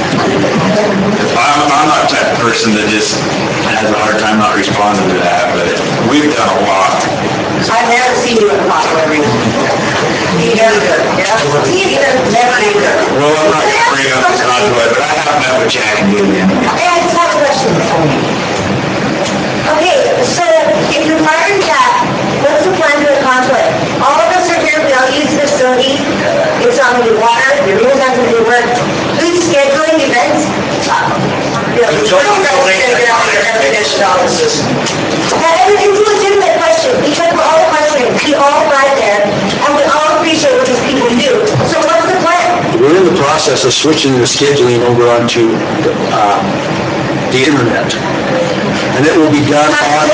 I'm, I'm not the type of person that just has a hard time not responding to that, but we've done a lot. I've never seen you in a hospital arena. Neither, yeah, neither, never either. Well, I'm not going to bring up the convoy, but I have met with Jack and Gideon. Hey, I just have a question. Okay, so if you're firing Jack, what's the plan for the conflict? All of us are here, we all use the facility. It's not going to be water, the room's not going to be work. Who's scheduling events? Yeah, the children's gonna get out of their air conditioned offices. And it's a legitimate question, because we're all questioning, we all ride there, and we all appreciate what these people do. So what's the plan? We're in the process of switching the scheduling over onto uh, the internet. And it will be done on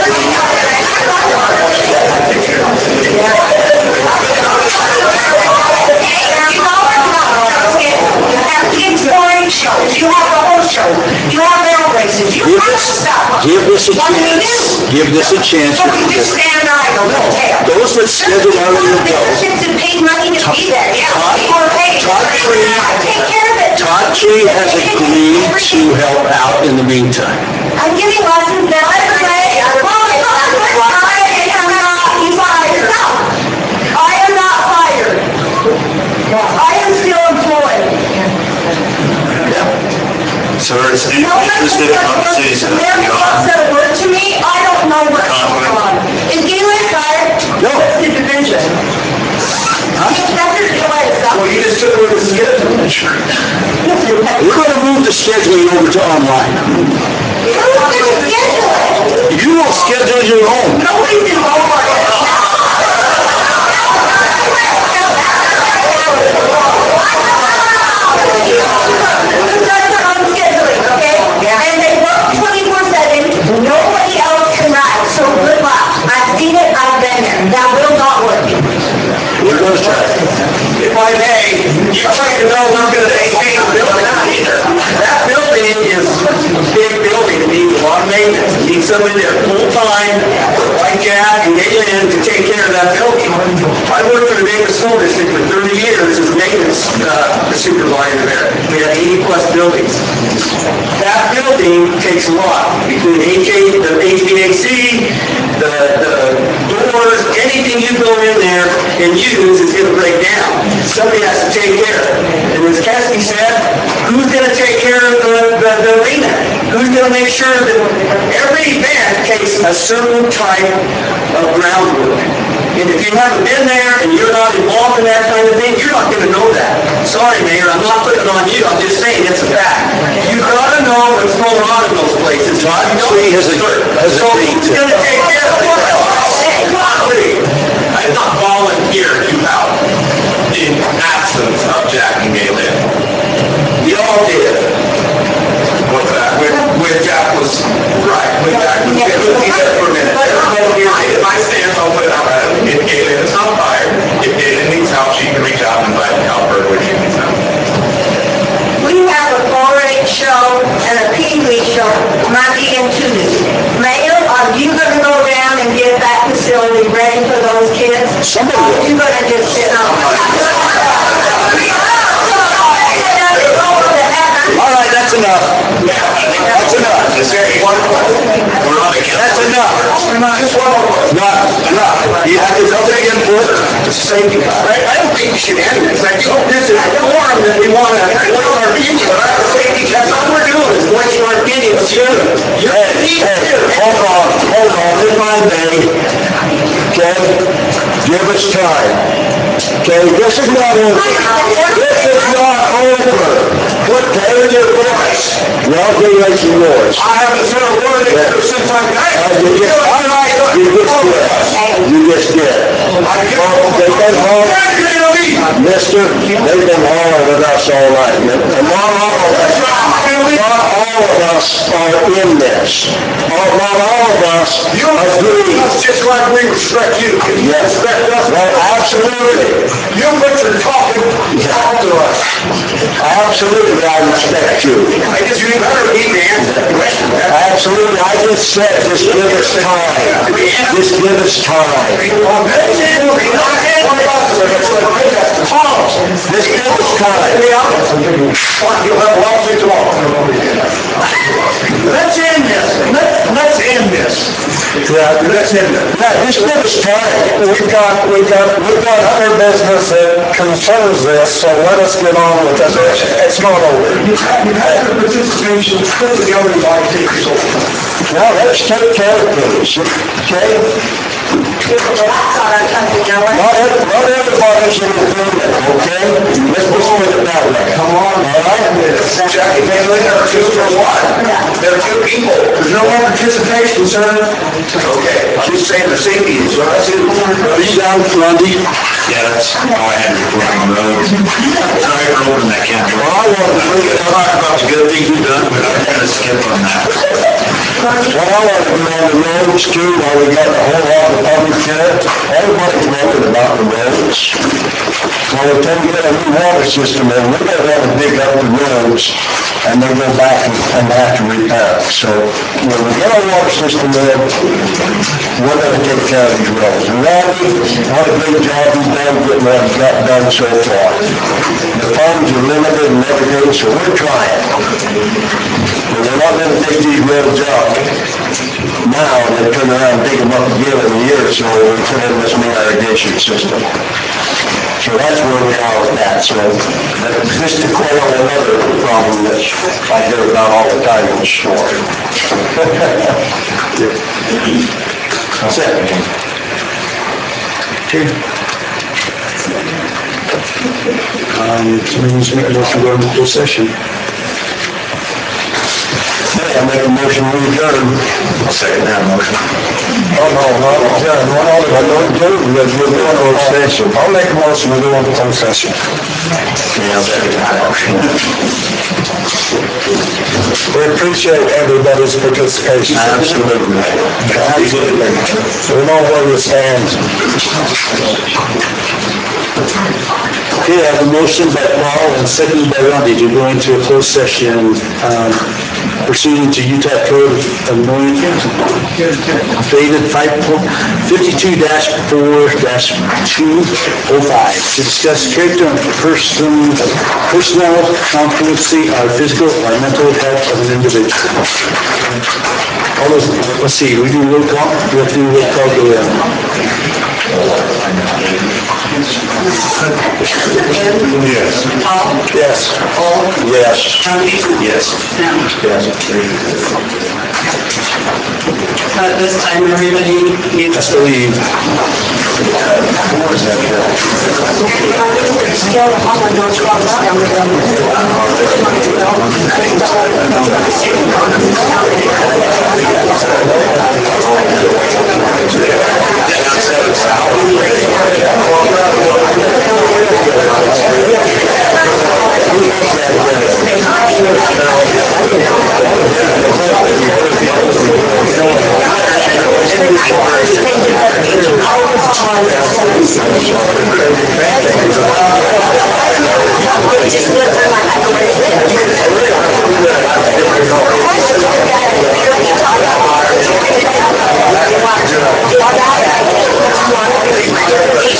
You have kids touring shows, you have a whole show, you have rail races, you Give have this, stuff. give this a What do we chance. do? Give this a chance. So we just stand idle, no tail. Those that schedule already go. Businesses that paid money to be there, yeah, Todd- people are paid. Todd Tree- Take care of it. Todd Tree has agreed to help out in the meantime. I'm giving lessons that I play. Well, it's not good. I am not, you fired. I am not fired. I am still employed. So there's No one interested conversation. Never said a word to me. I don't know what's going on. Is Galen fired? No. What's the division? Huh? That's his stuff. Well, you just took away the schedule. We're going to move the scheduling over to online. Who's going to schedule it? You will schedule your own. Nobody did homework. Scheduling, okay? And they work twenty-four seven, nobody else can ride, so good luck. I've seen it, I've been there, that will not work. We're going to try. If I may, you're trying to know we're gonna maintain the building, not either. That building is a big building, it needs a lot of maintenance, it needs somebody there full-time, like Jack and Galen, to take care of that building. I worked for the Davis School District for thirty years as maintenance uh, supervisor there. We had eighty plus buildings. That building takes a lot, between H A, the H V A C, the, the doors, anything you go in there and use is gonna break down. Somebody has to take care of it. And as Cassie said, who's gonna take care of the, the, the arena? Who's gonna make sure that every event takes a certain type of groundwork? And if you haven't been there and you're not involved in that kind of thing, you're not gonna know that. Sorry, Mayor, I'm not putting it on you, I'm just saying it's a fact. You gotta know what's going on in those places. Todd Tree has a- has So agreed who's to- gonna take care of it? I did not volunteer you out in absence of Jack and Galen. You all did. When, when, when Jack was, right, when Jack was given Somebody will. You better just sit down. All right, that's enough. That's enough. Is there any one? We're on the That's enough. No, no, you have to go to input. Safety. I, I don't think you should end this. Like, oh, this is a forum that we want to voice our opinion, but I have a safety, that's all we're doing is voicing our opinions. You're, you're, Hey, hey, hold on, hold on, if I may, okay, give us time. Okay, this is not over. This is not over. Quit tearing your voice. Well, they raise yours. I haven't said a word ever since I got Uh, here. you just, all right, you just did. You just did. Well, they've been hollering, mister, they've been hollering at us all night. And not all of us, not all of us are in this. Not not all of us You agree. us just like we respect you. You Yes. respect us. Well, absolutely. You put your talking, talk to us. Absolutely, I respect you. I guess you better need to answer that question. Absolutely, I just said, just give us time. Just give us time. Just give us time. You'll have a lawsuit tomorrow. Let's end this. Let's, let's end this. Yeah, Let's end it. yeah, just give us time. We've got, we've got, we've got other business that concerns this, so let us get on with it. It's not over. You had your participation, put the governing body take this over. Now, let's take care of things, okay? Not, ev- not everybody's in agreement, okay? Let's just put it that way. Come on, all right? Jackie, mainly there are two for one. There are two people. There's no more participation, sir. Okay, she's saying the safety is, so that's it. Are you down, Lundy? Yeah, that's all I had to report on the road. Sorry for opening that can. Well, I want to bring it Talk about the good things you've done, but I'm gonna skip on that. Well, I want to be on the roads too, while we got a whole lot of public here. Everybody's talking about the roads. Well, if they get a new water system in, we're gonna have to dig up the roads and then go back and and have to repair. So when we get our water system in, we're gonna take care of these roads. And Randy, what a great job you've done getting what you got done so far. The funds are limited and everything, so we're trying. But we're not gonna take these roads up now and then turn around and dig them up again in a year or so and put in this new irrigation system. So that's where we are with that. So that's just to quell another problem that I hear about all the time in the store. That's it. Um, somebody's making a motion to go into closed session. I make a motion to adjourn. I'll second that motion. Oh, no, not adjourn. We're not going to adjourn. We're going to go into closed session. I'll make a motion to go into closed session. Yeah, I'll second that motion. We appreciate everybody's participation. Absolutely. Absolutely. We know where you stand. Okay, I have a motion by Paul and seconded by Randy to go into a closed session um, pursuant to Utah Code of Illinois, dated fifty-two dash four dash two oh five, to discuss character and person, personnel competency or physical or mental health of an individual. All those, let's see, we do roll call, we have to do roll call, go ahead. Yes. Paul? Yes. Paul? Yes. Randy? Yes. Sam? At this time, everybody needs That's the lead. Still, all of those walks down the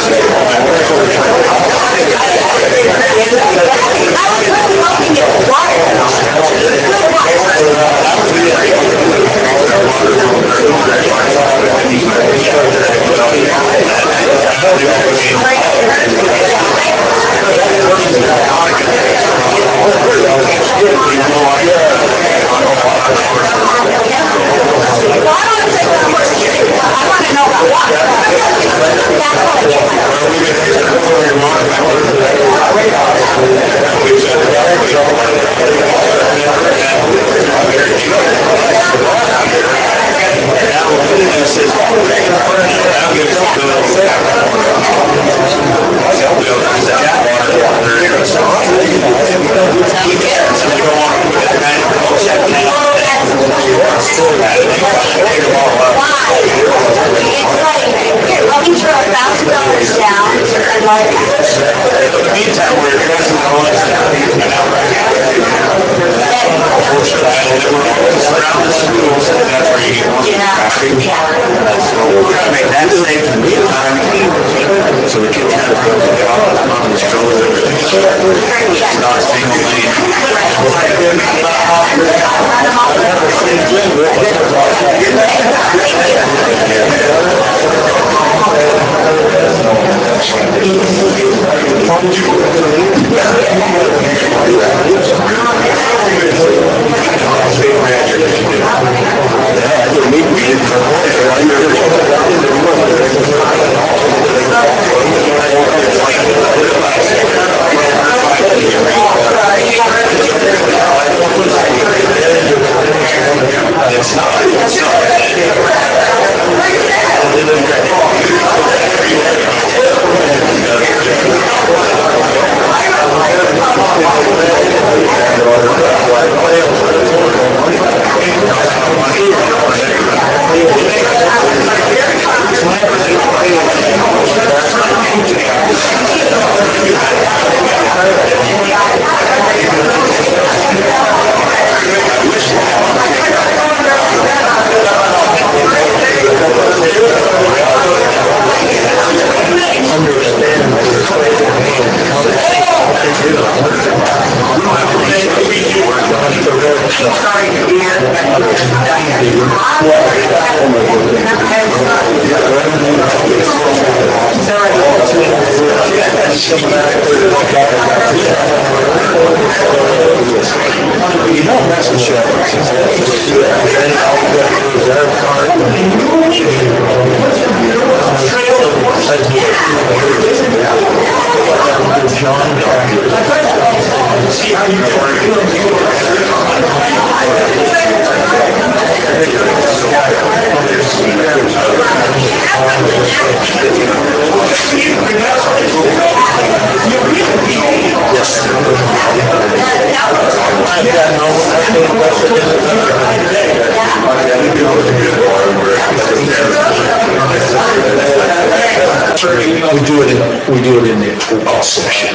We do it in, we do it in the open session.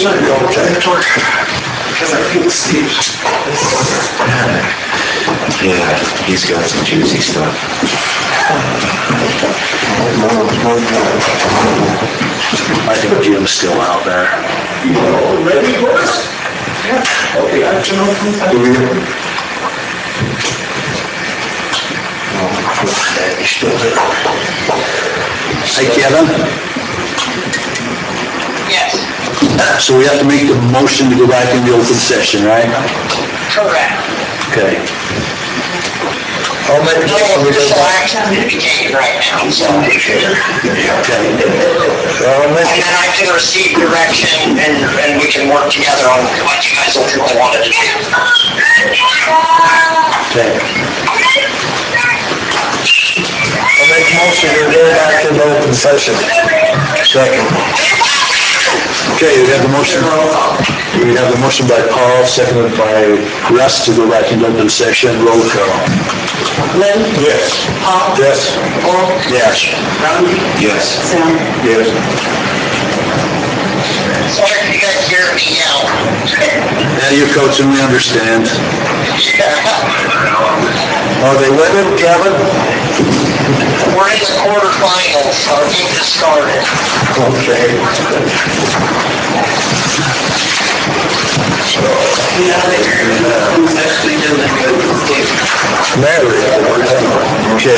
Yeah, he's got some juicy stuff. I think Jim's still out there. Oh, ready for us? Yeah. Okay, I turn on from that. Okay, he's still there. Hey, Kevin? Yes, So we have to make the motion to go back in the open session, right? correct. Okay. No official action to be taken right now, so. Okay. And then I can receive direction and, and we can work together on what you guys ultimately want to do. Okay. I'll make a motion to go back into open session. Second. Okay, we have the motion. We have the motion by Paul, seconded by Russ to go back into open session. Roll call. Lynn? Yes. Paul? Yes. Paul? Yes. Rodney? Yes. Sam? Yes. Sorry if you guys hear me yell. Yeah, you're coaching, we understand. Are they winning, Kevin? we're in the quarterfinals, so get this started. Okay. Okay.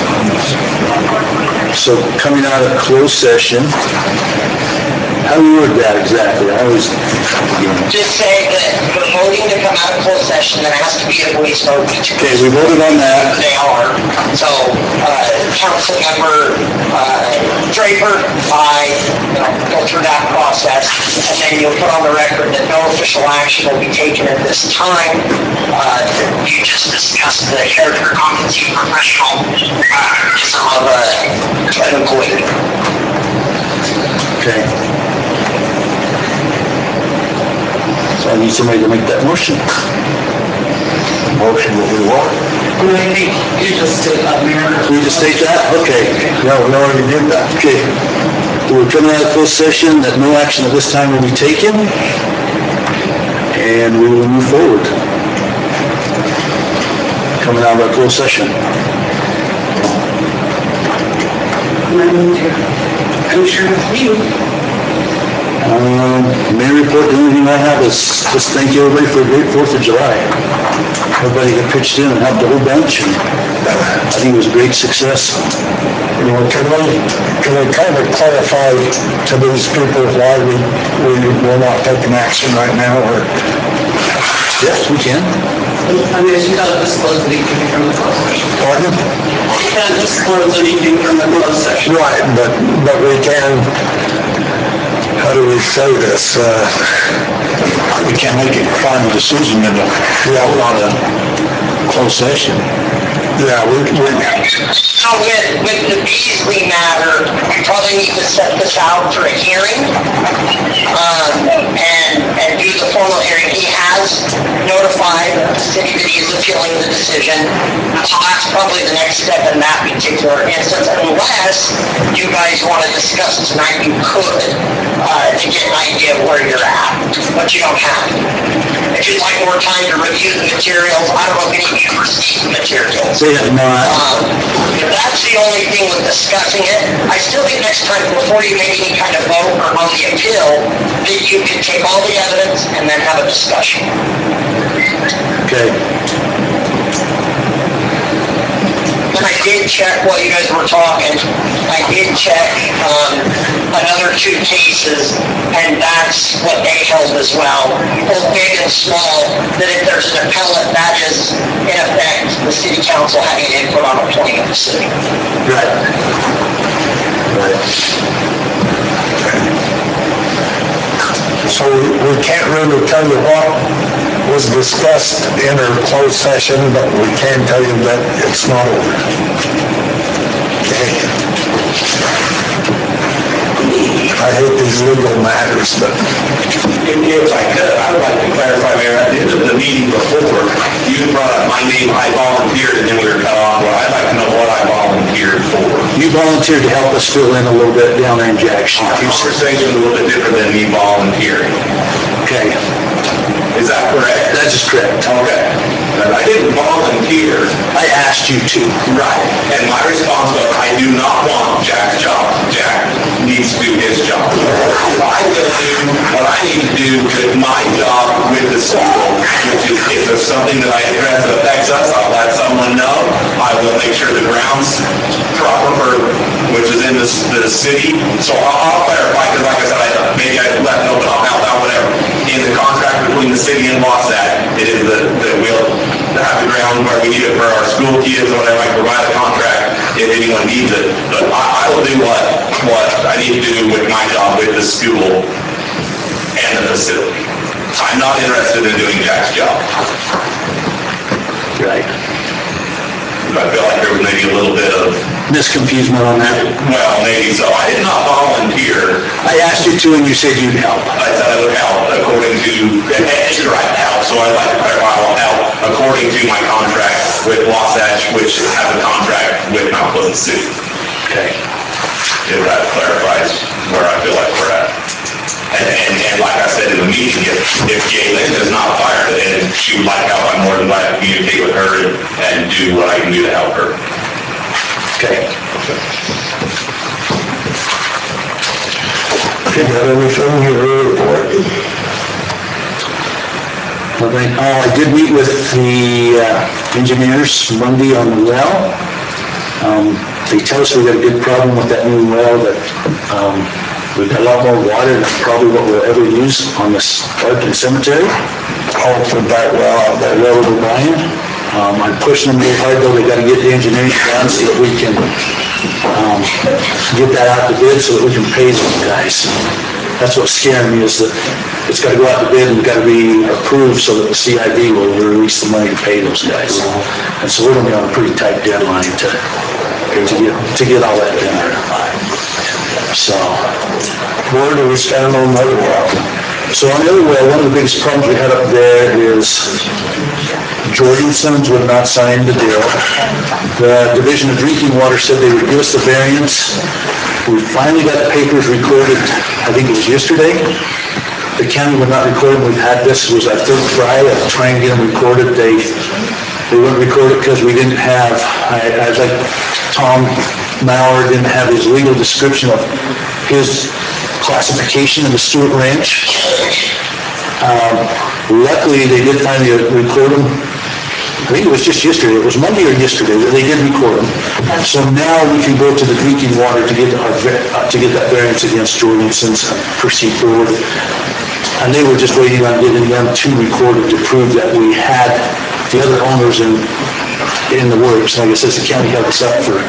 So coming out of closed session, how do you word that exactly? I always, Just say that we're voting to come out of closed session, there has to be a voice vote. okay, we voted on that. They are. So, uh, council member, uh, Draper, I, you know, go through that process, and then you'll put on the record that no official action will be taken at this time. Uh, you just discussed the character, competency, professional, uh, of a, an employee. Okay. So I need somebody to make that motion. Motion will be what? You just did that, Mayor. We just state that? Okay. No, we already did that. Okay. We're coming out of closed session, that no action at this time will be taken, and we will move forward. Coming out of our closed session. I'm sure with you. Um, main report, the only thing I have is just thank you everybody for a great Fourth of July. Everybody that pitched in and helped the whole bunch, and I think it was a great success. You know, can we, can we kind of clarify to these people why we, we will not take an action right now, or? Yes, we can. I mean, you gotta disclose anything from the closed session. Pardon? You can't disclose anything from the closed session. Right, but, but we can, how do we say this? Uh, We can't make a final decision in a, yeah, on a closed session. yeah, we, we, So with, with the Beasley matter, we probably need to set this out for a hearing, um, and, and do the formal hearing. He has notified the city that he is appealing the decision, so that's probably the next step in that particular instance, unless you guys want to discuss tonight, you could, uh, to get an idea of where you're at, but you don't have to. If you'd like more time to review the materials, I don't know if any of you received the materials. They have not. Um, that's the only thing with discussing it. I still think next time, before you make any kind of vote or on the appeal, that you could take all the evidence and then have a discussion. Okay. And I did check while you guys were talking, I did check, um, another two cases, and that's what they held as well, both big and small, that if there's an appellate, that is, in effect, the city council having input on appointing the city. Right. Right. so we can't really tell you what was discussed in our closed session, but we can tell you that it's not over. Okay. I hate these legal matters, but If, if I could, I would like to clarify, Mayor, at the end of the meeting before, you brought up my name, I volunteered, and then we were cut off. Well, I'd like to know what I volunteered for. You volunteered to help us fill in a little bit down there in Jackson. Our conversation was a little bit different than me volunteering. Okay. Is that correct? That is correct. Okay. And I didn't volunteer. I asked you to. Right. And my response was, I do not want Jack's job. Jack needs to do his job. I will do what I need to do with my job with the school, which is if there's something that I address that affects us, I'll let someone know. I will make sure the ground's proper for, which is in the, the city. So I'll, I'll clarify, because like I said, I, maybe I left it open, I'll mouth out, whatever. In the contract between the city and Wasatch, it is that, that we'll have the ground where we need it for our school kids, whatever, I provide a contract if anyone needs it. But I, I will do what, what I need to do with my job with the school and the facility. I'm not interested in doing Jack's job. Right. I feel like there was maybe a little bit of, Misconfusement on that. well, maybe so. I did not volunteer. I asked you to, and you said you'd help. I said I would help according to, and you're right, help, so I'd like to clarify, I will help according to my contract with Wasatch, which has a contract with Mount Pleasant City. Okay. If that clarifies where I feel like we're at. And, and, and like I said in the meeting, if, if Jaylyn is not fired and she would like help, I'm more than glad to communicate with her and, and do what I can do to help her. Okay. You got anything you really report? Well, they- oh, I did meet with the uh, engineers Monday on the well. Um, They tell us we've got a good problem with that new well, that um, we've got a lot more water than probably what we'll ever use on this Arlington Cemetery. All for that well out That there. well we're buying. Um, I'm pushing them real hard though, they gotta get the engineering done so that we can um, get that out to bid so that we can pay those guys. That's what's scaring me, is that it's gotta go out to bid and gotta be approved so that the C I D will release the money to pay those guys. And so we're gonna be on a pretty tight deadline to, to get, to get all that done. So, Where do we stand on that well? so on the other well, one of the biggest problems we had up there is Jorgensen's would not sign the deal. The Division of Drinking Water said they would give us the variance. We finally got the papers recorded, I think it was yesterday. The county would not record them. We've had this, it was our third try of trying to get them recorded. They, they wouldn't record it because we didn't have, I, I like Tom Mauer didn't have his legal description of his classification of the Stewart Ranch. Um, luckily, they did finally record them. I think it was just yesterday, it was Monday or yesterday, that they did record them. So now we can go to the drinking water to get our, uh, to get that variance against Jorgensen's, proceed forward. And they were just waiting on getting them to record it to prove that we had the other owners in, in the works. Like I said, the county held us up for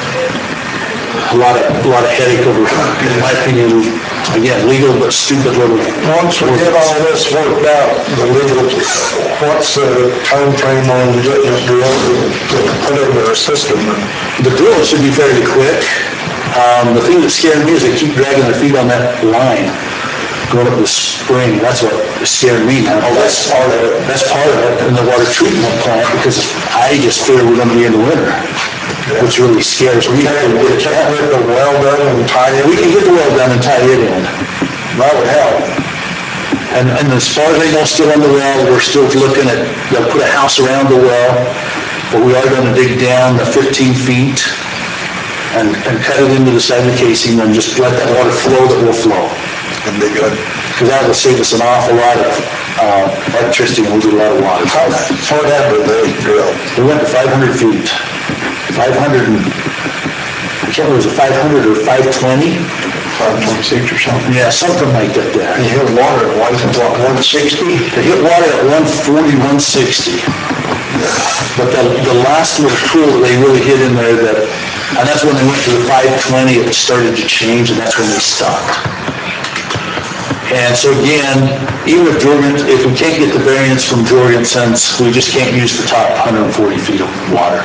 a lot of, a lot of headache over, in my opinion, again, legal but stupid little. Once we get all this worked out, the legal, what's the timeframe on getting it drilled and put into our system? The drill should be fairly quick. Um, the thing that scared me is they keep dragging their feet on that line, going up the spring. That's what is scaring me now. Oh, that's part of it. That's part of it, in the water treatment plant, because I just fear we're gonna be in the winter, which really scares me. We can't get the well done and tie it. We can get the well done and tie it in. That would help. And, and as far as I know, still on the well, we're still looking at, they'll put a house around the well, but we are gonna dig down the fifteen feet and, and cut it into the side of the casing and just let that water flow that will flow. It'd be good. Because that will save us an awful lot of, uh, electricity and we'll get a lot of water. How far down did they drill? We went to five hundred feet. five hundred and, I can't remember, was it five hundred or five twenty? five twenty-six or something? Yeah, something like that there. You hit water at one, what, one sixty? They hit water at one forty, one sixty. But the, the last little pool that they really hit in there, that, and that's when they went to the five twenty, it started to change, and that's when they stopped. And so again, even if Jorgen, if we can't get the variance from Jorgensen's, we just can't use the top one hundred forty feet of water.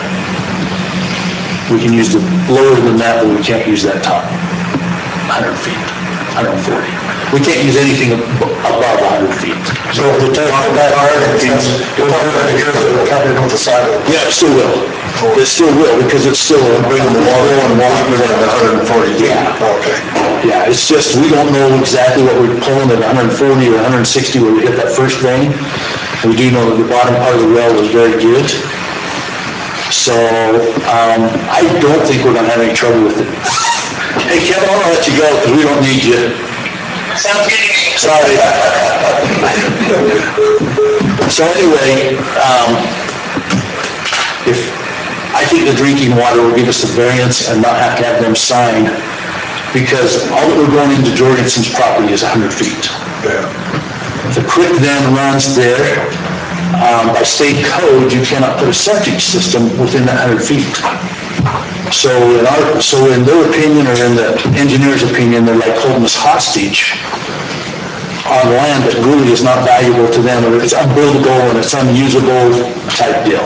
We can use the lower than that, but we can't use that top one hundred feet, one hundred forty. We can't use anything ab- above one hundred feet. So if we take out that iron, it's, you're not gonna hear the company on the side of it. Yeah, it still will. It still will, because it's still bringing the water and water within one hundred forty. Yeah. Okay. Yeah, it's just, we don't know exactly what we're pulling at one hundred forty or one hundred sixty where we hit that first vein. We do know that the bottom part of the well was very good. So, um, I don't think we're gonna have any trouble with it. Hey, Kevin, I'm gonna let you go because we don't need you. Sounds good to me. Sorry. So anyway, um, if, I think the drinking water will give us the variance and not have to have them sign, because all that we're going into Jorgensen's property is one hundred feet. Yeah. The creek then runs there. Um, by state code, you cannot put a septic system within that one hundred feet. So in our, so in their opinion, or in the engineer's opinion, they're like holding us hostage on land that really is not valuable to them, or it's unbuildable and it's unusable type deal.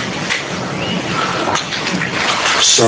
So,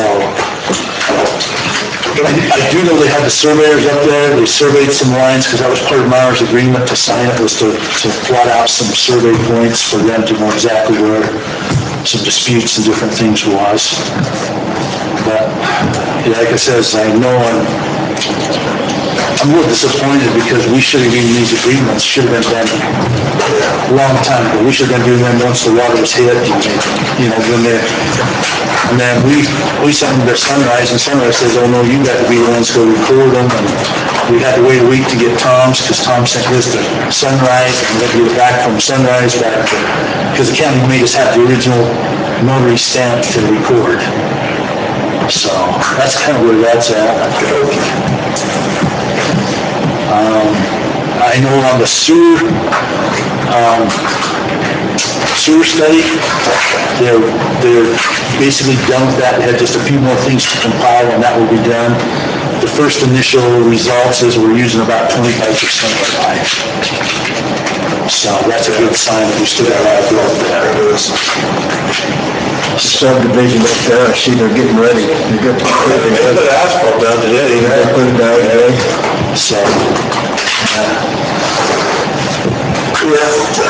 I, I do know they had the surveyors up there, they surveyed some lines, because that was part of Mauer's agreement to sign it, was to, to plot out some survey points for them to know exactly where some disputes and different things was. But, yeah, like I says, I know I'm, I'm a little disappointed because we should have even, these agreements should have been done a long time ago. We should have been doing them once the water was hit, you know, when they're, And then we, we sent them to Sunrise, and Sunrise says, oh no, you got to be the ones to go record them, and we had to wait a week to get Tom's, because Tom sent his to Sunrise, and then get it back from Sunrise back to, because the county made us have the original notary stamp to record. So, that's kind of where that's at. Um, I know on the sewer, um, sewer study, they're, they're basically done with that. They had just a few more things to compile, and that will be done. The first initial results is we're using about twenty-five percent of our line. So that's a good sign that we still got a lot of growth there. Subdivision up there, I see they're getting ready. They got the asphalt down today. They put it down today. So, Yeah.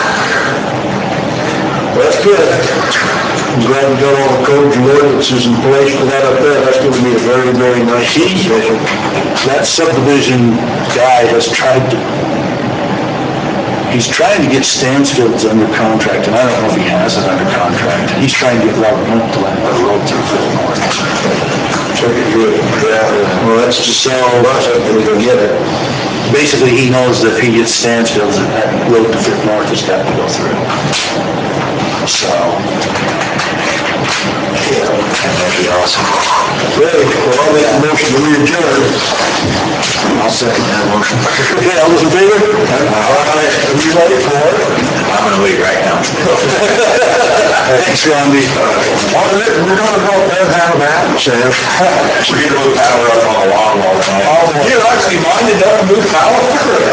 Well, that's good. I'm glad we got all the codes and ordinances in place for that up there. That's going to be a very, very nice subdivision. that subdivision guy has tried to, he's trying to get Stansfield's under contract, and I don't know if he has it under contract. He's trying to get Robert Hunt to let the road through Fifth North. Pretty good. Yeah. Well, that's just so much that we can get it. Basically, he knows that if he gets Stansfield's, that that road to Fifth North has got to go through. So, yeah, that'd be awesome. Ready? Well, I'll make a motion to adjourn. I'll second that motion. Okay, all those in favor? All right, are you ready for it? I'm gonna wait right now. Thanks, Randy. Well, we're gonna go and have that, Sam. We're gonna move power up on the long wall tonight. You actually minded up and move power?